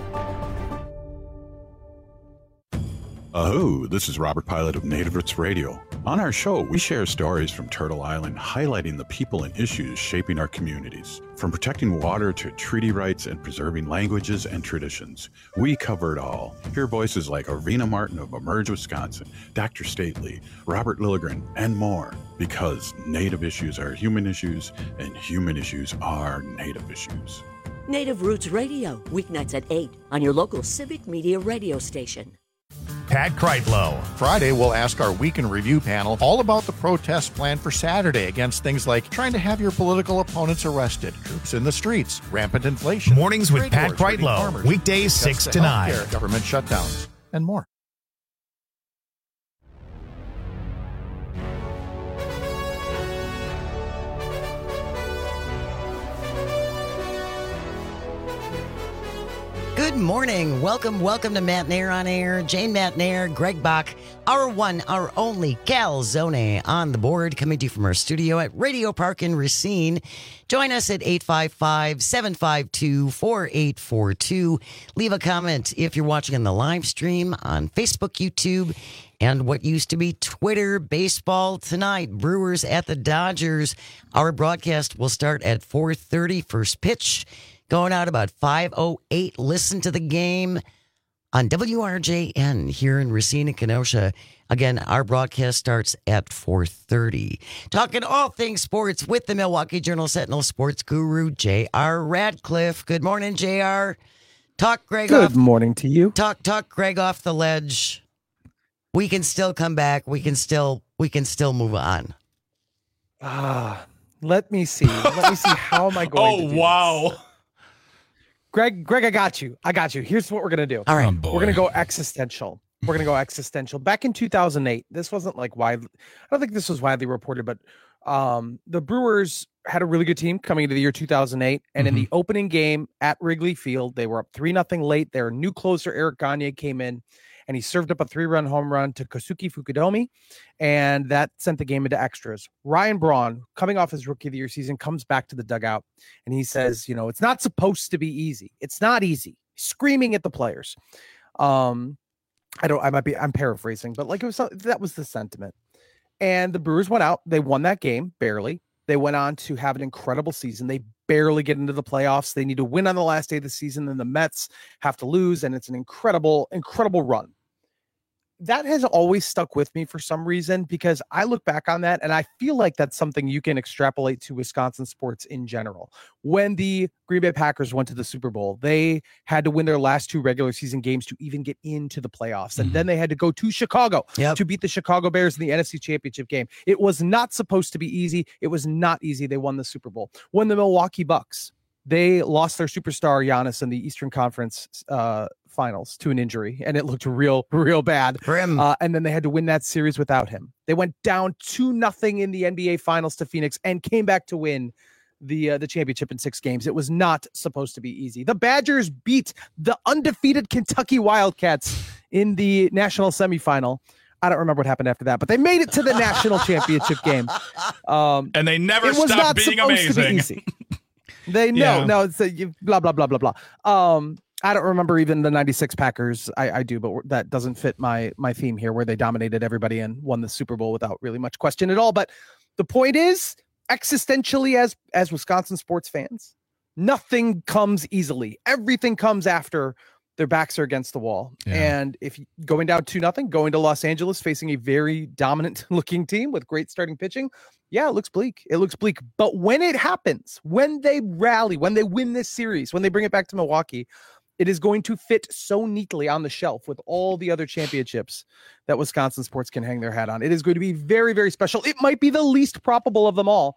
[SPEAKER 14] Aho, this is Robert Pilot of Native Roots Radio. On our show, we share stories from Turtle Island highlighting the people and issues shaping our communities. From protecting water to treaty rights and preserving languages and traditions, we cover it all. Hear voices like Arvina Martin of Emerge Wisconsin, Dr. Stately, Robert Lilligren, and more. Because Native issues are human issues, and human issues are Native issues.
[SPEAKER 15] Native Roots Radio, weeknights at 8 on your local Civic Media radio station.
[SPEAKER 1] Pat Kreitlow.
[SPEAKER 18] Friday, we'll ask our Week in Review panel all about the protest plan for Saturday against things like trying to have your political opponents arrested, troops in the streets, rampant inflation.
[SPEAKER 1] Mornings with Pat Kreitlow. Weekdays 6 to 9.
[SPEAKER 18] Government shutdowns, and more.
[SPEAKER 16] Good morning. Welcome to Matt Nair on Air. Jane Matt Nair, Greg Bach, our one, our only Calzone on the board, coming to you from our studio at Radio Park in Racine. Join us at 855-752-4842. Leave a comment if you're watching on the live stream on Facebook, YouTube, and what used to be Twitter. Baseball tonight, Brewers at the Dodgers. Our broadcast will start at 4:30. First pitch going out about 5:08. Listen to the game on WRJN here in Racine and Kenosha. Again, our broadcast starts at 4:30. Talking all things sports with the Milwaukee Journal-Sentinel sports guru, J.R. Radcliffe. Good morning, J.R. Talk Greg
[SPEAKER 2] Good morning to you.
[SPEAKER 16] Talk Greg off the ledge. We can still come back. We can still move on.
[SPEAKER 2] Let me see. How am I going to do this? Greg, I got you. Here's what we're going to do.
[SPEAKER 16] All right.
[SPEAKER 2] We're going to go existential. Back in 2008, this wasn't like widely, I don't think this was widely reported, but the Brewers had a really good team coming into the year 2008. And in the opening game at Wrigley Field, they were up 3-0 late. Their new closer, Eric Gagne, came in and he served up a 3-run home run to Kosuke Fukudomi, and that sent the game into extras. Ryan Braun, coming off his Rookie of the Year season, comes back to the dugout, and he says, it's not supposed to be easy. It's not easy. Screaming at the players. I'm paraphrasing, but that was the sentiment. And the Brewers went out. They won that game, barely. They went on to have an incredible season. They barely get into the playoffs. They need to win on the last day of the season. Then the Mets have to lose, and it's an incredible, incredible run. That has always stuck with me for some reason, because I look back on that and I feel like that's something you can extrapolate to Wisconsin sports in general. When the Green Bay Packers went to the Super Bowl, they had to win their last 2 regular season games to even get into the playoffs. And then they had to go to Chicago to beat the Chicago Bears in the NFC Championship game. It was not supposed to be easy. It was not easy. They won the Super Bowl. When the Milwaukee Bucks, they lost their superstar Giannis in the Eastern Conference finals to an injury, and it looked real bad
[SPEAKER 16] for him.
[SPEAKER 2] And then they had to win that series without him. They went down 2-0 in the NBA Finals to Phoenix and came back to win the championship in 6 games. It was not supposed to be easy. The Badgers beat the undefeated Kentucky Wildcats in the national semifinal. I don't remember what happened after that, but they made it to the national championship game.
[SPEAKER 17] And they never stopped being amazing.
[SPEAKER 2] It's blah, blah, blah, blah, blah. I don't remember even the 96 Packers. I do, but that doesn't fit my theme here, where they dominated everybody and won the Super Bowl without really much question at all. But the point is, existentially, as Wisconsin sports fans, nothing comes easily. Everything comes after their backs are against the wall. Yeah. And if going down 2-0, going to Los Angeles, facing a very dominant looking team with great starting pitching, yeah, it looks bleak. But when it happens, when they rally, when they win this series, when they bring it back to Milwaukee, it is going to fit so neatly on the shelf with all the other championships that Wisconsin sports can hang their hat on. It is going to be very, very special. It might be the least probable of them all.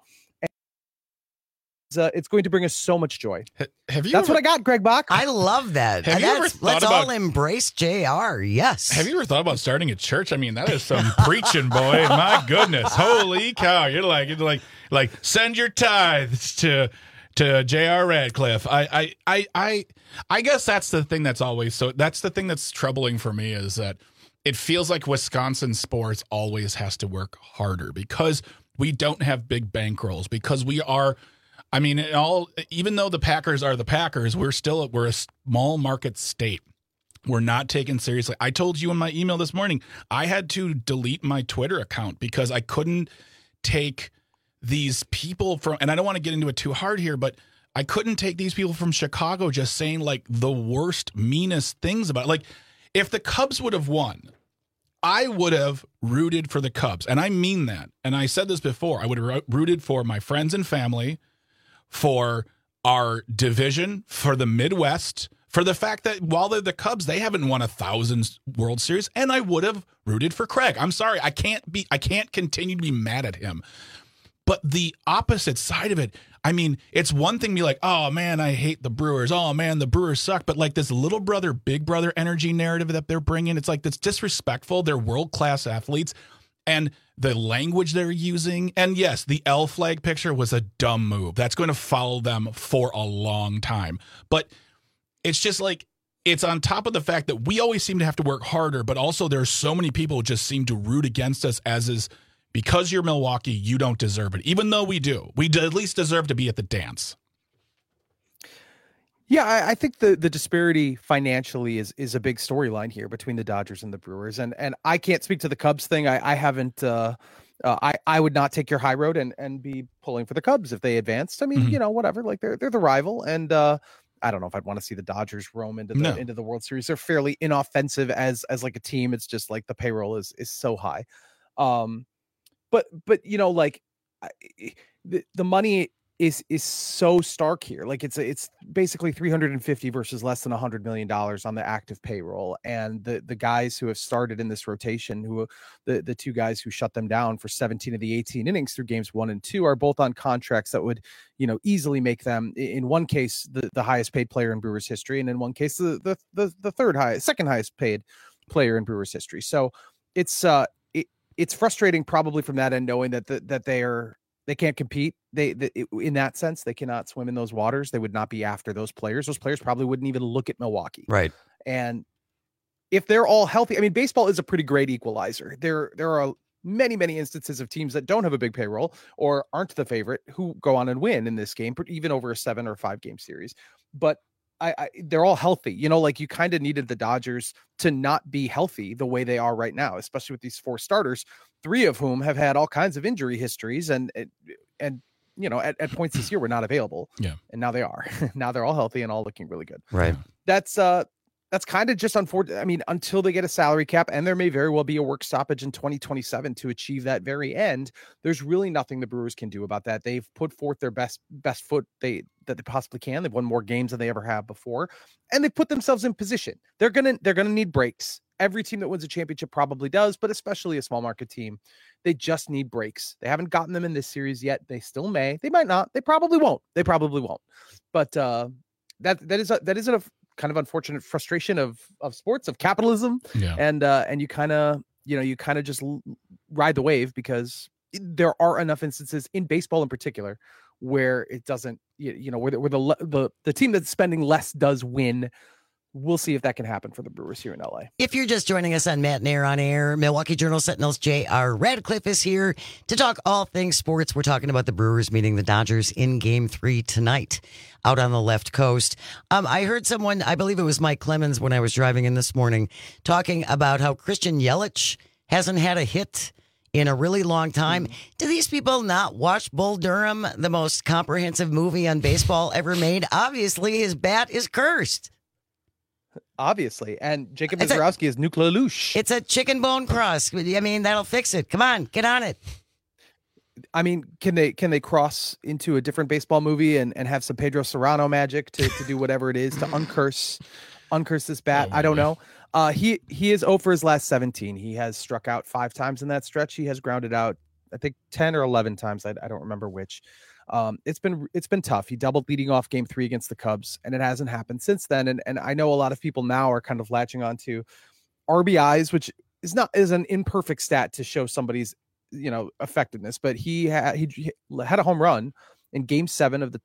[SPEAKER 2] It's going to bring us so much joy. That's what I got, Greg Bach.
[SPEAKER 16] I love that. Let's all embrace JR. Yes.
[SPEAKER 17] Have you ever thought about starting a church? I mean, that is some preaching, boy. My goodness. Holy cow. You're like send your tithes to J.R. Radcliffe. I guess that's the thing that's troubling for me, is that it feels like Wisconsin sports always has to work harder because we don't have big bankrolls, because we are, even though the Packers are the Packers, we're a small market state. We're not taken seriously. I told you in my email this morning, I had to delete my Twitter account because I couldn't take these people from, and I don't want to get into it too hard here, but I couldn't take these people from Chicago just saying like the worst, meanest things about it. Like, if the Cubs would have won, I would have rooted for the Cubs. And I mean that. And I said this before. I would have rooted for my friends and family, for our division, for the Midwest, for the fact that while they're the Cubs, they haven't won 1,000 World Series. And I would have rooted for Craig. I'm sorry. I can't continue to be mad at him. But the opposite side of it, it's one thing to be like, oh, man, I hate the Brewers. Oh, man, the Brewers suck. But like this little brother, big brother energy narrative that they're bringing, it's like that's disrespectful. They're world-class athletes. And the language they're using. And yes, the L flag picture was a dumb move. That's going to follow them for a long time. But it's just like, it's on top of the fact that we always seem to have to work harder, but also there's so many people who just seem to root against us, as is because you're Milwaukee, you don't deserve it. Even though we do. We at least deserve to be at the dance.
[SPEAKER 2] Yeah, I think the disparity financially is a big storyline here between the Dodgers and the Brewers. And I can't speak to the Cubs thing. I haven't I would not take your high road and be pulling for the Cubs if they advanced. I mean, whatever. Like they're the rival, and I don't know if I'd want to see the Dodgers roam into the World Series. They're fairly inoffensive as like a team. It's just like the payroll is so high. But like the money is so stark here. Like it's basically 350 versus less than $100 million on the active payroll. And the guys who have started in this rotation, who the two guys who shut them down for 17 of the 18 innings through games 1 and 2, are both on contracts that would, easily make them, in one case, the highest paid player in Brewers history. And in one case, the second highest paid player in Brewers history. So it's frustrating probably from that end, knowing that they can't compete. In that sense, they cannot swim in those waters. They would not be after those players. Those players probably wouldn't even look at Milwaukee.
[SPEAKER 16] Right.
[SPEAKER 2] And if they're all healthy, I mean, baseball is a pretty great equalizer. There are many, many instances of teams that don't have a big payroll or aren't the favorite who go on and win in this game, even over a 7 or 5 game series. But they're all healthy. Like you kind of needed the Dodgers to not be healthy the way they are right now, especially with these 4 starters, 3 of whom have had all kinds of injury histories and at points this year were not available.
[SPEAKER 17] Yeah.
[SPEAKER 2] And now they are. Now they're all healthy and all looking really good.
[SPEAKER 16] Right.
[SPEAKER 2] That's kind of just unfortunate. I mean, until they get a salary cap, and there may very well be a work stoppage in 2027 to achieve that very end, there's really nothing the Brewers can do about that. They've put forth their best foot that they possibly can. They've won more games than they ever have before, and they've put themselves in position. They're gonna need breaks. Every team that wins a championship probably does, but especially a small market team, they just need breaks. They haven't gotten them in this series yet. They still may. They might not. They probably won't. But that is a kind of unfortunate frustration of sports, of capitalism.
[SPEAKER 17] Yeah.
[SPEAKER 2] And you kind of just ride the wave, because there are enough instances in baseball in particular where it doesn't, where the team that's spending less does win. We'll see if that can happen for the Brewers here in LA.
[SPEAKER 16] If you're just joining us on Matt and Air on Air, Milwaukee Journal Sentinel's J.R. Radcliffe is here to talk all things sports. We're talking about the Brewers meeting the Dodgers in Game 3 tonight out on the left coast. I heard someone, I believe it was Mike Clemens when I was driving in this morning, talking about how Christian Yelich hasn't had a hit in a really long time. Do these people not watch Bull Durham, the most comprehensive movie on baseball ever made? Obviously, his bat is cursed.
[SPEAKER 2] Obviously. And Jacob Mizorowski is Nuke LaLoosh.
[SPEAKER 16] It's a chicken bone cross. I mean, that'll fix it. Come on, get on it.
[SPEAKER 2] I mean, can they cross into a different baseball movie and have some Pedro Serrano magic to do whatever it is to uncurse this bat? I don't know. He is 0 for his last 17. He has struck out 5 times in that stretch. He has grounded out, I think, 10 or 11 times. I don't remember which. It's been tough. He doubled leading off Game 3 against the Cubs, and it hasn't happened since then. And I know a lot of people now are kind of latching on to RBIs, which is an imperfect stat to show somebody's effectiveness. But he had a home run in Game 7 of the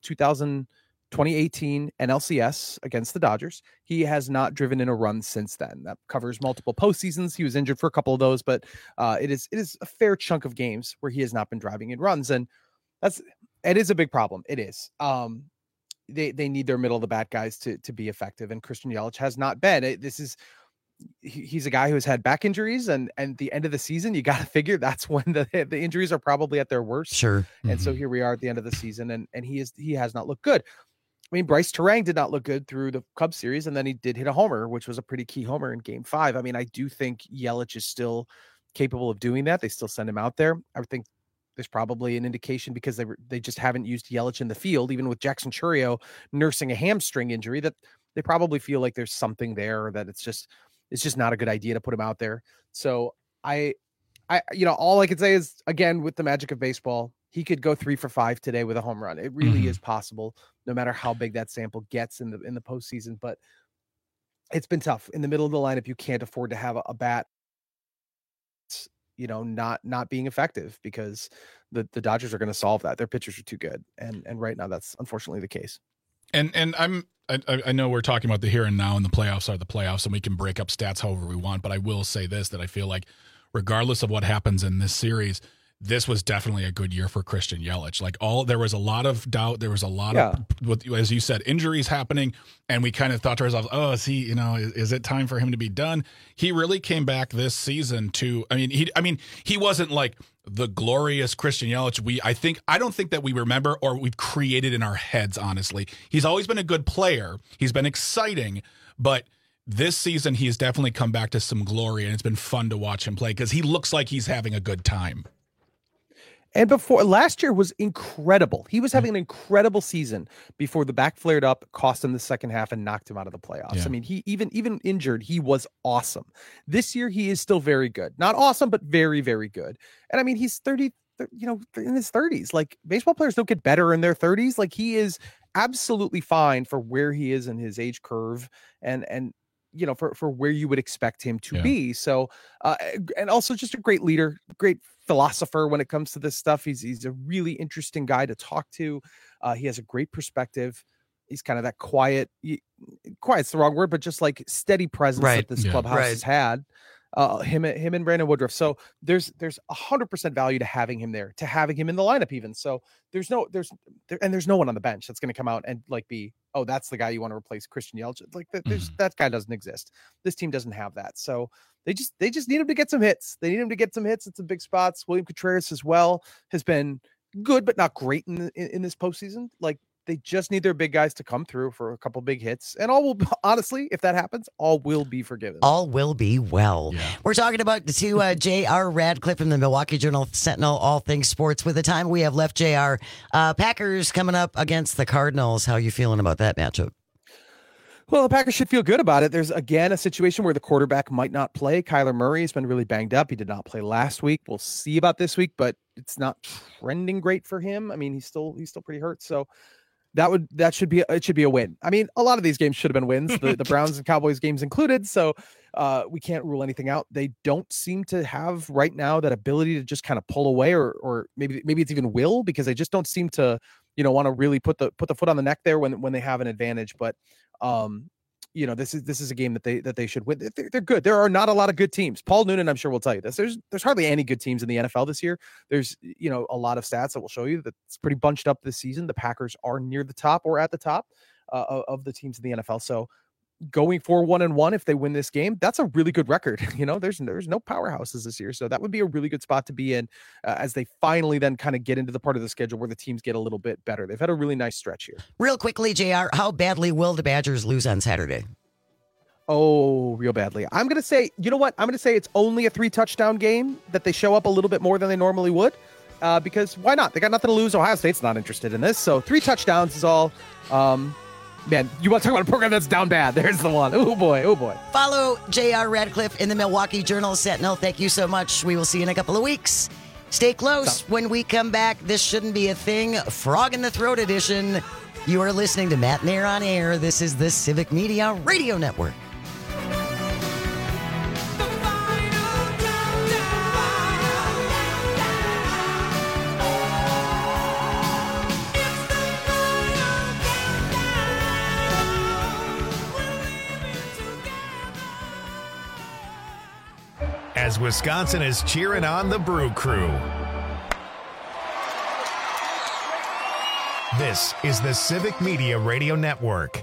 [SPEAKER 2] 2018 NLCS against the Dodgers. He has not driven in a run since then. That covers multiple postseasons. He was injured for a couple of those, but it is a fair chunk of games where he has not been driving in runs, and it is a big problem. It is. They need their middle of the bat guys to be effective, and Christian Yelich has not been. He's a guy who has had back injuries, and the end of the season, you got to figure that's when the injuries are probably at their worst.
[SPEAKER 16] Sure.
[SPEAKER 2] And so here we are at the end of the season, and he has not looked good. I mean, Bryce Terang did not look good through the Cubs series, and then he did hit a homer, which was a pretty key homer in Game 5. I mean, I do think Yelich is still capable of doing that. They still send him out there. I would think there's probably an indication, because they just haven't used Yelich in the field, even with Jackson Chourio nursing a hamstring injury, that they probably feel like there's something there, that it's just not a good idea to put him out there. So I all I can say is, again, with the magic of baseball, he could go 3 for 5 today with a home run. It really is possible, no matter how big that sample gets in the postseason. But it's been tough in the middle of the lineup. You can't afford to have a bat not being effective, because the Dodgers are going to solve that. Their pitchers are too good. And right now that's unfortunately the case.
[SPEAKER 17] And I know we're talking about the here and now, and the playoffs are the playoffs, and we can break up stats however we want. But I will say this, that I feel like regardless of what happens in this series, this was definitely a good year for Christian Yelich. There was a lot of doubt. There was a lot of, as you said, injuries happening. And we kind of thought to ourselves, oh, is it time for him to be done? He really came back this season he wasn't like the glorious Christian Yelich I don't think that we remember or we've created in our heads, honestly. He's always been a good player. He's been exciting, but this season he's definitely come back to some glory, and it's been fun to watch him play because he looks like he's having a good time.
[SPEAKER 2] And before last year was incredible. He was having an incredible season before the back flared up, cost him the second half, and knocked him out of the playoffs. Yeah. I mean, he even injured, he was awesome. This year, he is still very good. Not awesome, but very, very good. And I mean, he's 30, in his 30s. Like, baseball players don't get better in their 30s. Like, he is absolutely fine for where he is in his age curve, and for where you would expect him to be. So, and also just a great leader, great philosopher when it comes to this stuff. He's a really interesting guy to talk to. He has a great perspective. He's kind of that quiet's the wrong word, but just like steady presence that this clubhouse has had. Him and Brandon Woodruff. So there's 100% value to having him there, to having him in the lineup even. So there's no one on the bench that's going to come out and like be, oh, that's the guy you want to replace Christian Yelich. Like that guy doesn't exist. This team doesn't have that. So they just need him to get some hits. They need him to get some hits at some big spots. William Contreras as well has been good, but not great in this postseason. Like, they just need their big guys to come through for a couple big hits. And honestly, if that happens, all will be forgiven.
[SPEAKER 16] All will be well. Yeah. We're talking about to J.R. Radcliffe from the Milwaukee Journal-Sentinel, all things sports. With the time we have left, J.R., Packers coming up against the Cardinals. How are you feeling about that matchup?
[SPEAKER 2] Well, the Packers should feel good about it. There's, again, a situation where the quarterback might not play. Kyler Murray has been really banged up. He did not play last week. We'll see about this week, but it's not trending great for him. I mean, he's still pretty hurt. So it should be a win. I mean, a lot of these games should have been wins, the Browns and Cowboys games included. So we can't rule anything out. They don't seem to have right now that ability to just kind of pull away, or maybe it's even will, because they just don't seem to, want to really put the foot on the neck there when they have an advantage. But this is a game that they should win. They're good. There are not a lot of good teams. Paul Noonan, I'm sure, will tell you this. There's hardly any good teams in the NFL this year. There's a lot of stats that will show you that it's pretty bunched up this season. The Packers are near the top or at the top of the teams in the NFL. So going for 1-1, if they win this game, that's a really good record. There's no powerhouses this year, so that would be a really good spot to be in as they finally then kind of get into the part of the schedule where the teams get a little bit better. They've had a really nice stretch here.
[SPEAKER 16] Real quickly, JR, how badly will the Badgers lose on Saturday?
[SPEAKER 2] Oh, real badly. I'm going to say, you know what? I'm going to say it's only a 3-touchdown game, that they show up a little bit more than they normally would, because why not? They got nothing to lose. Ohio State's not interested in this, so 3 touchdowns is all. Man, you want to talk about a program that's down bad? There's the one. Oh, boy. Oh, boy.
[SPEAKER 16] Follow J.R. Radcliffe in the Milwaukee Journal-Sentinel. Thank you so much. We will see you in a couple of weeks. Stay close. When we come back, this shouldn't be a thing. Frog in the Throat edition. You are listening to Matt Nair on Air. This is the Civic Media Radio Network.
[SPEAKER 1] As Wisconsin is cheering on the Brew Crew. This is the Civic Media Radio Network.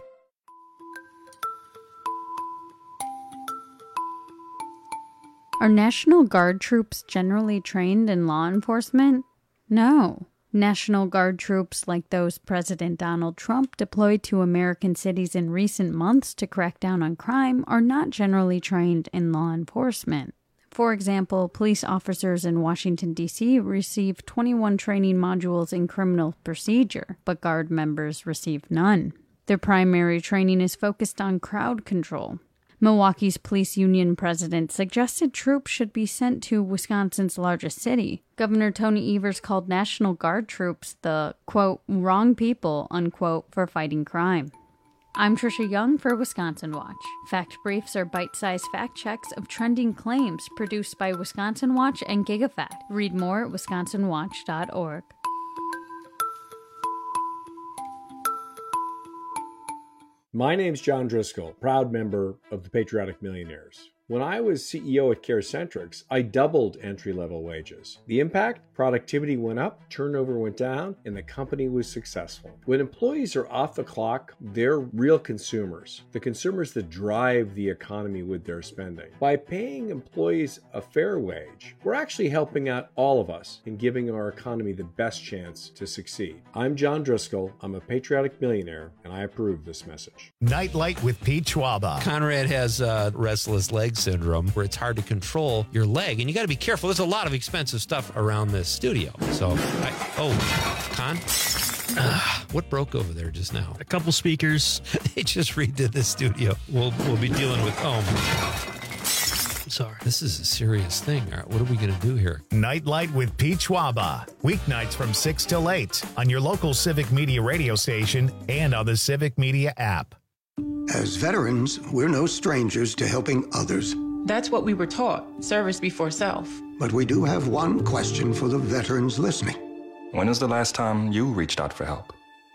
[SPEAKER 3] Are National Guard troops generally trained in law enforcement? No. National Guard troops like those President Donald Trump deployed to American cities in recent months to crack down on crime are not generally trained in law enforcement. For example, police officers in Washington, D.C. receive 21 training modules in criminal procedure, but Guard members receive none. Their primary training is focused on crowd control. Milwaukee's police union president suggested troops should be sent to Wisconsin's largest city. Governor Tony Evers called National Guard troops the, quote, wrong people, unquote, for fighting crime. I'm Trisha Young for Wisconsin Watch. Fact Briefs are bite-sized fact checks of trending claims produced by Wisconsin Watch and GigaFact. Read more at wisconsinwatch.org.
[SPEAKER 5] My name's John Driscoll, proud member of the Patriotic Millionaires. When I was CEO at CareCentrix, I doubled entry-level wages. The impact? Productivity went up, turnover went down, and the company was successful. When employees are off the clock, they're real consumers, the consumers that drive the economy with their spending. By paying employees a fair wage, we're actually helping out all of us in giving our economy the best chance to succeed. I'm John Driscoll, I'm a patriotic millionaire, and I approve this message.
[SPEAKER 1] Nightlight with Pete Schwaba.
[SPEAKER 6] Conrad has restless leg syndrome where it's hard to control your leg, and you got to be careful. There's a lot of expensive stuff around this studio. So, Con? What broke over there just now?
[SPEAKER 8] A couple speakers.
[SPEAKER 6] They just redid the studio. We'll be dealing with
[SPEAKER 8] Sorry.
[SPEAKER 6] This is a serious thing. All right, what are we going to do here?
[SPEAKER 1] Nightlight with Pete Schwaba. Weeknights from 6 till 8 on your local Civic Media radio station and on the Civic Media app.
[SPEAKER 9] As veterans, we're no strangers to helping others.
[SPEAKER 19] That's what we were taught, service before self.
[SPEAKER 9] But we do have one question for the veterans listening.
[SPEAKER 20] When was the last time you reached out for help?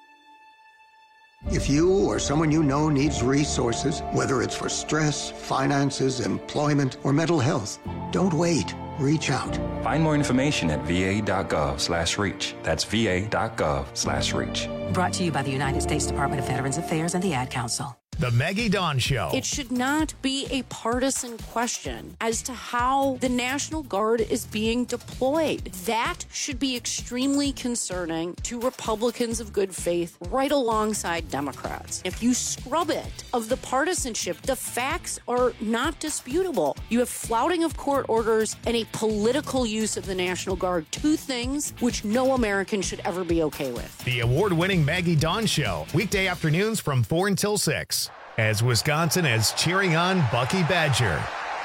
[SPEAKER 9] If you or someone you know needs resources, whether it's for stress, finances, employment, or mental health, don't wait. Reach out.
[SPEAKER 20] Find more information at va.gov/reach. That's va.gov/reach.
[SPEAKER 21] Brought to you by the United States Department of Veterans Affairs and the Ad Council.
[SPEAKER 1] The Maggie Dawn Show.
[SPEAKER 22] It should not be a partisan question as to how the National Guard is being deployed. That should be extremely concerning to Republicans of good faith right alongside Democrats. If you scrub it of the partisanship, the facts are not disputable. You have flouting of court orders and a political use of the National Guard, two things which no American should ever be okay with.
[SPEAKER 1] The award-winning Maggie Dawn Show, weekday afternoons from 4 until 6. As Wisconsin is cheering on Bucky Badger.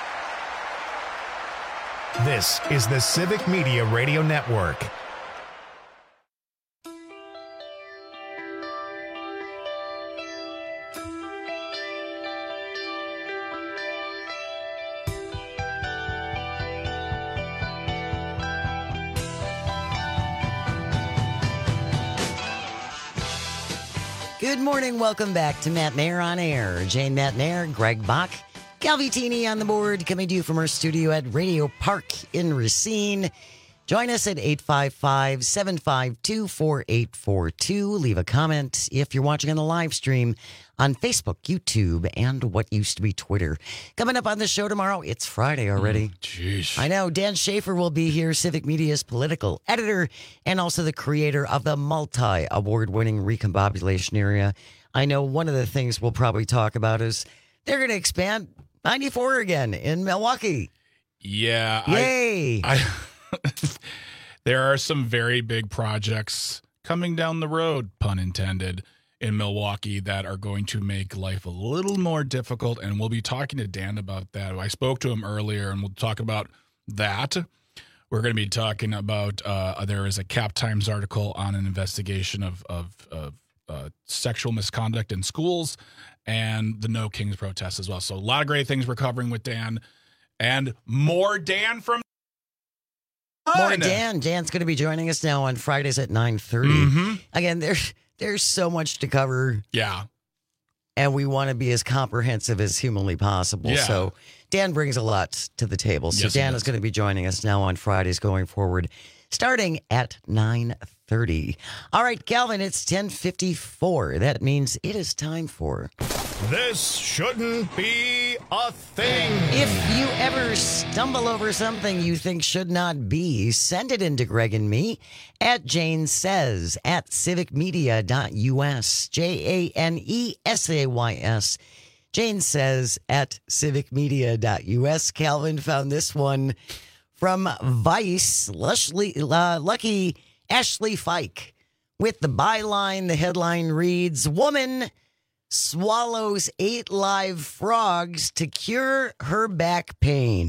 [SPEAKER 1] This is the Civic Media Radio Network.
[SPEAKER 16] Good morning. Welcome back to Matt Mayer on Air. Jane Matt Mayer, Greg Bach, Calvitini on the board, coming to you from our studio at Radio Park in Racine. Join us at 855-752-4842. Leave a comment if you're watching on the live stream on Facebook, YouTube, and what used to be Twitter. Coming up on the show tomorrow, it's Friday already.
[SPEAKER 17] Jeez.
[SPEAKER 16] I know. Dan Schaefer will be here, Civic Media's political editor and also the creator of the multi-award-winning Recombobulation Area. I know one of the things we'll probably talk about is they're going to expand 94 again in Milwaukee.
[SPEAKER 17] Yeah.
[SPEAKER 16] Yay!
[SPEAKER 17] There are some very big projects coming down the road, pun intended, in Milwaukee that are going to make life a little more difficult, and we'll be talking to Dan about that. I spoke to him earlier, and we'll talk about that. We're going to be talking about there is a Cap Times article on an investigation of sexual misconduct in schools and the No Kings protests as well. So a lot of great things we're covering with Dan, and more Dan from
[SPEAKER 16] More Dan. Dan's going to be joining us now on Fridays at 9:30. Again, there's so much to cover.
[SPEAKER 17] Yeah.
[SPEAKER 16] And we want to be as comprehensive as humanly possible.
[SPEAKER 17] Yeah.
[SPEAKER 16] So Dan brings a lot to the table. So
[SPEAKER 17] Yes,
[SPEAKER 16] Dan
[SPEAKER 17] he
[SPEAKER 16] is
[SPEAKER 17] does.
[SPEAKER 16] going to be joining us now on Fridays going forward, starting at 9:30. All right, Calvin, it's 10:54. That means it is time for...
[SPEAKER 1] This shouldn't be a thing.
[SPEAKER 16] If you ever stumble over something you think should not be, send it in to Greg and me at Jane Says at civicmedia.us. JANESAYS. Jane Says at civicmedia.us. Calvin found this one from Vice. Lucky Ashley Fike with the byline. The headline reads, "Woman swallows 8 live frogs to cure her back pain."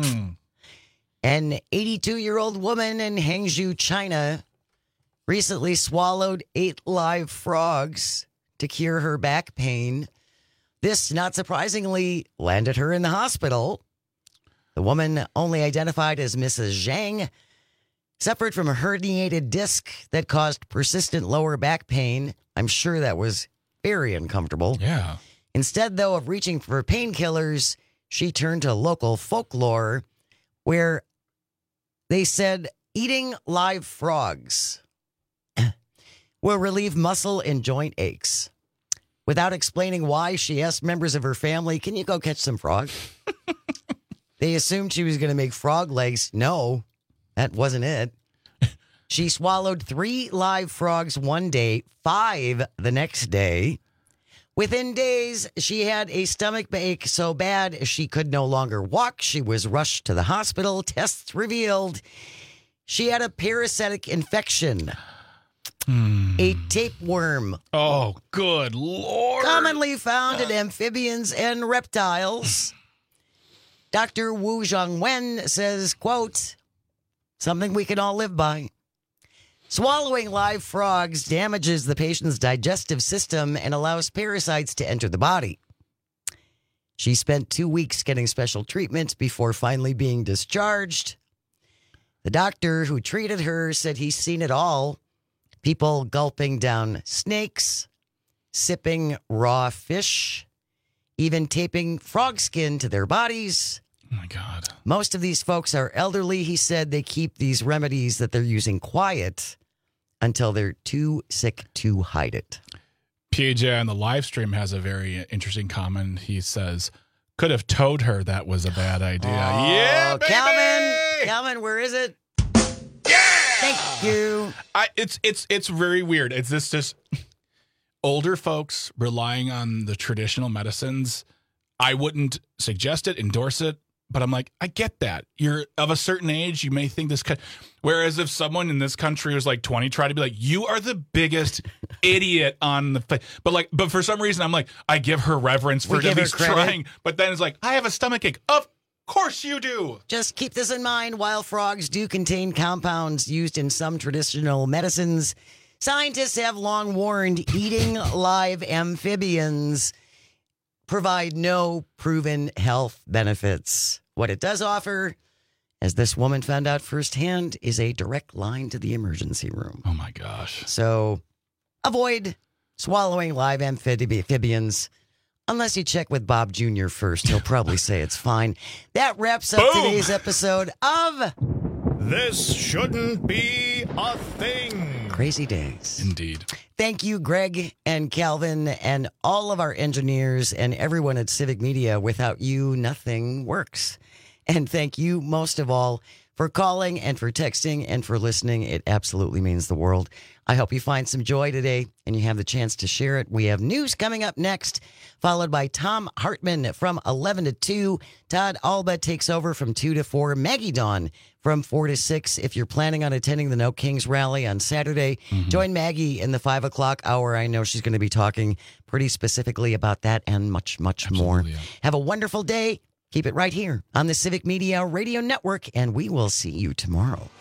[SPEAKER 16] An 82-year-old woman in Hangzhou, China, recently swallowed 8 live frogs to cure her back pain. This, not surprisingly, landed her in the hospital. The woman, only identified as Mrs. Zhang, suffered from a herniated disc that caused persistent lower back pain. I'm sure that was very uncomfortable.
[SPEAKER 17] Yeah.
[SPEAKER 16] Instead, though, of reaching for painkillers, she turned to local folklore where they said eating live frogs will relieve muscle and joint aches. Without explaining why, she asked members of her family, "Can you go catch some frog?" They assumed she was going to make frog legs. No, that wasn't it. She swallowed 3 live frogs one day, 5 the next day. Within days, she had a stomach ache so bad she could no longer walk. She was rushed to the hospital. Tests revealed she had a parasitic infection. A tapeworm.
[SPEAKER 17] Oh, good Lord.
[SPEAKER 16] Commonly found in amphibians and reptiles. Dr. Wu Zhongwen says, quote, "Something we can all live by. Swallowing live frogs damages the patient's digestive system and allows parasites to enter the body." She spent 2 weeks getting special treatment before finally being discharged. The doctor who treated her said he's seen it all. People gulping down snakes, sipping raw fish, even taping frog skin to their bodies.
[SPEAKER 17] Oh, my God.
[SPEAKER 16] Most of these folks are elderly. He said they keep these remedies that they're using quiet until they're too sick to hide it.
[SPEAKER 17] PJ on the live stream has a very interesting comment. He says, "Could have told her that was a bad idea."
[SPEAKER 16] Oh,
[SPEAKER 17] yeah, baby!
[SPEAKER 16] Calvin, where is it? Thank you.
[SPEAKER 17] It's very weird. It's this just older folks relying on the traditional medicines. I wouldn't suggest it, endorse it, but I'm like, I get that. You're of a certain age, you may think this whereas if someone in this country was like 20, try to be like, you are the biggest idiot on the but for some reason I'm like, I give her reverence for at least trying, but then it's like, I have a stomach ache. Of course you do.
[SPEAKER 16] Just keep this in mind. While frogs do contain compounds used in some traditional medicines, scientists have long warned eating live amphibians provide no proven health benefits. What it does offer, as this woman found out firsthand, is a direct line to the emergency room.
[SPEAKER 17] Oh my gosh.
[SPEAKER 16] So avoid swallowing live amphibians. Unless you check with Bob Jr. first, he'll probably say it's fine. That wraps up today's episode of
[SPEAKER 1] This Shouldn't Be a Thing.
[SPEAKER 16] Crazy Days.
[SPEAKER 17] Indeed.
[SPEAKER 16] Thank you, Greg and Calvin, and all of our engineers and everyone at Civic Media. Without you, nothing works. And thank you, most of all, for calling and for texting and for listening. It absolutely means the world. I hope you find some joy today and you have the chance to share it. We have news coming up next, followed by Tom Hartman from 11 to 2. Todd Alba takes over from 2 to 4. Maggie Dawn from 4 to 6. If you're planning on attending the No Kings rally on Saturday, join Maggie in the 5 o'clock hour. I know she's going to be talking pretty specifically about that and much, much more. Yeah. Have a wonderful day. Keep it right here on the Civic Media Radio Network, and we will see you tomorrow.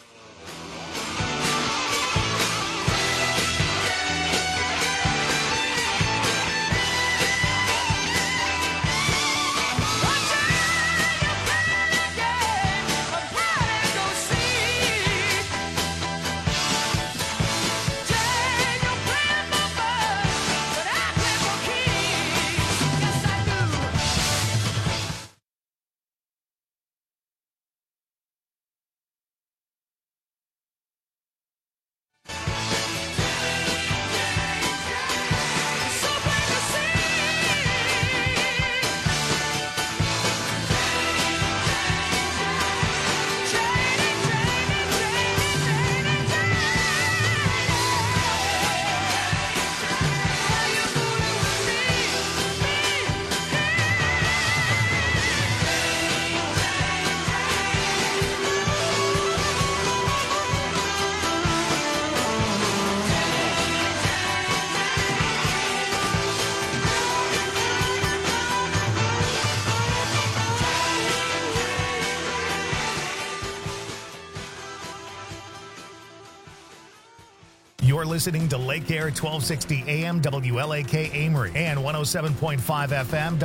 [SPEAKER 1] You're listening to Lake Air 1260 AM WLAK Amory and 107.5 FM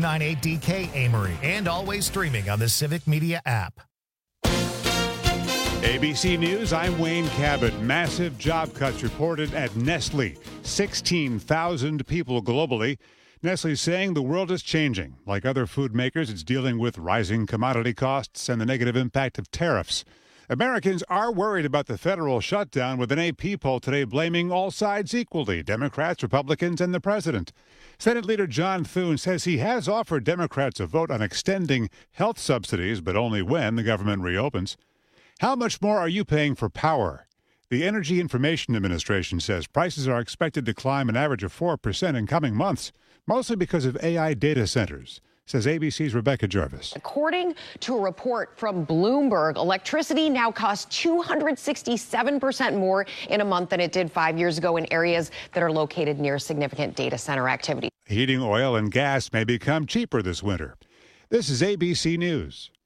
[SPEAKER 1] W298DK Amory, and always streaming on the Civic Media app.
[SPEAKER 7] ABC News, I'm Wayne Cabot. Massive job cuts reported at Nestle. 16,000 people globally. Nestle saying the world is changing. Like other food makers, it's dealing with rising commodity costs and the negative impact of tariffs. Americans are worried about the federal shutdown, with an AP poll today blaming all sides equally, Democrats, Republicans, and the president. Senate Leader John Thune says he has offered Democrats a vote on extending health subsidies, but only when the government reopens. How much more are you paying for power? The Energy Information Administration says prices are expected to climb an average of 4% in coming months, mostly because of AI data centers, says ABC's Rebecca Jarvis.
[SPEAKER 8] According to a report from Bloomberg, electricity now costs 267% more in a month than it did 5 years ago in areas that are located near significant data center activity.
[SPEAKER 7] Heating oil and gas may become cheaper this winter. This is ABC News.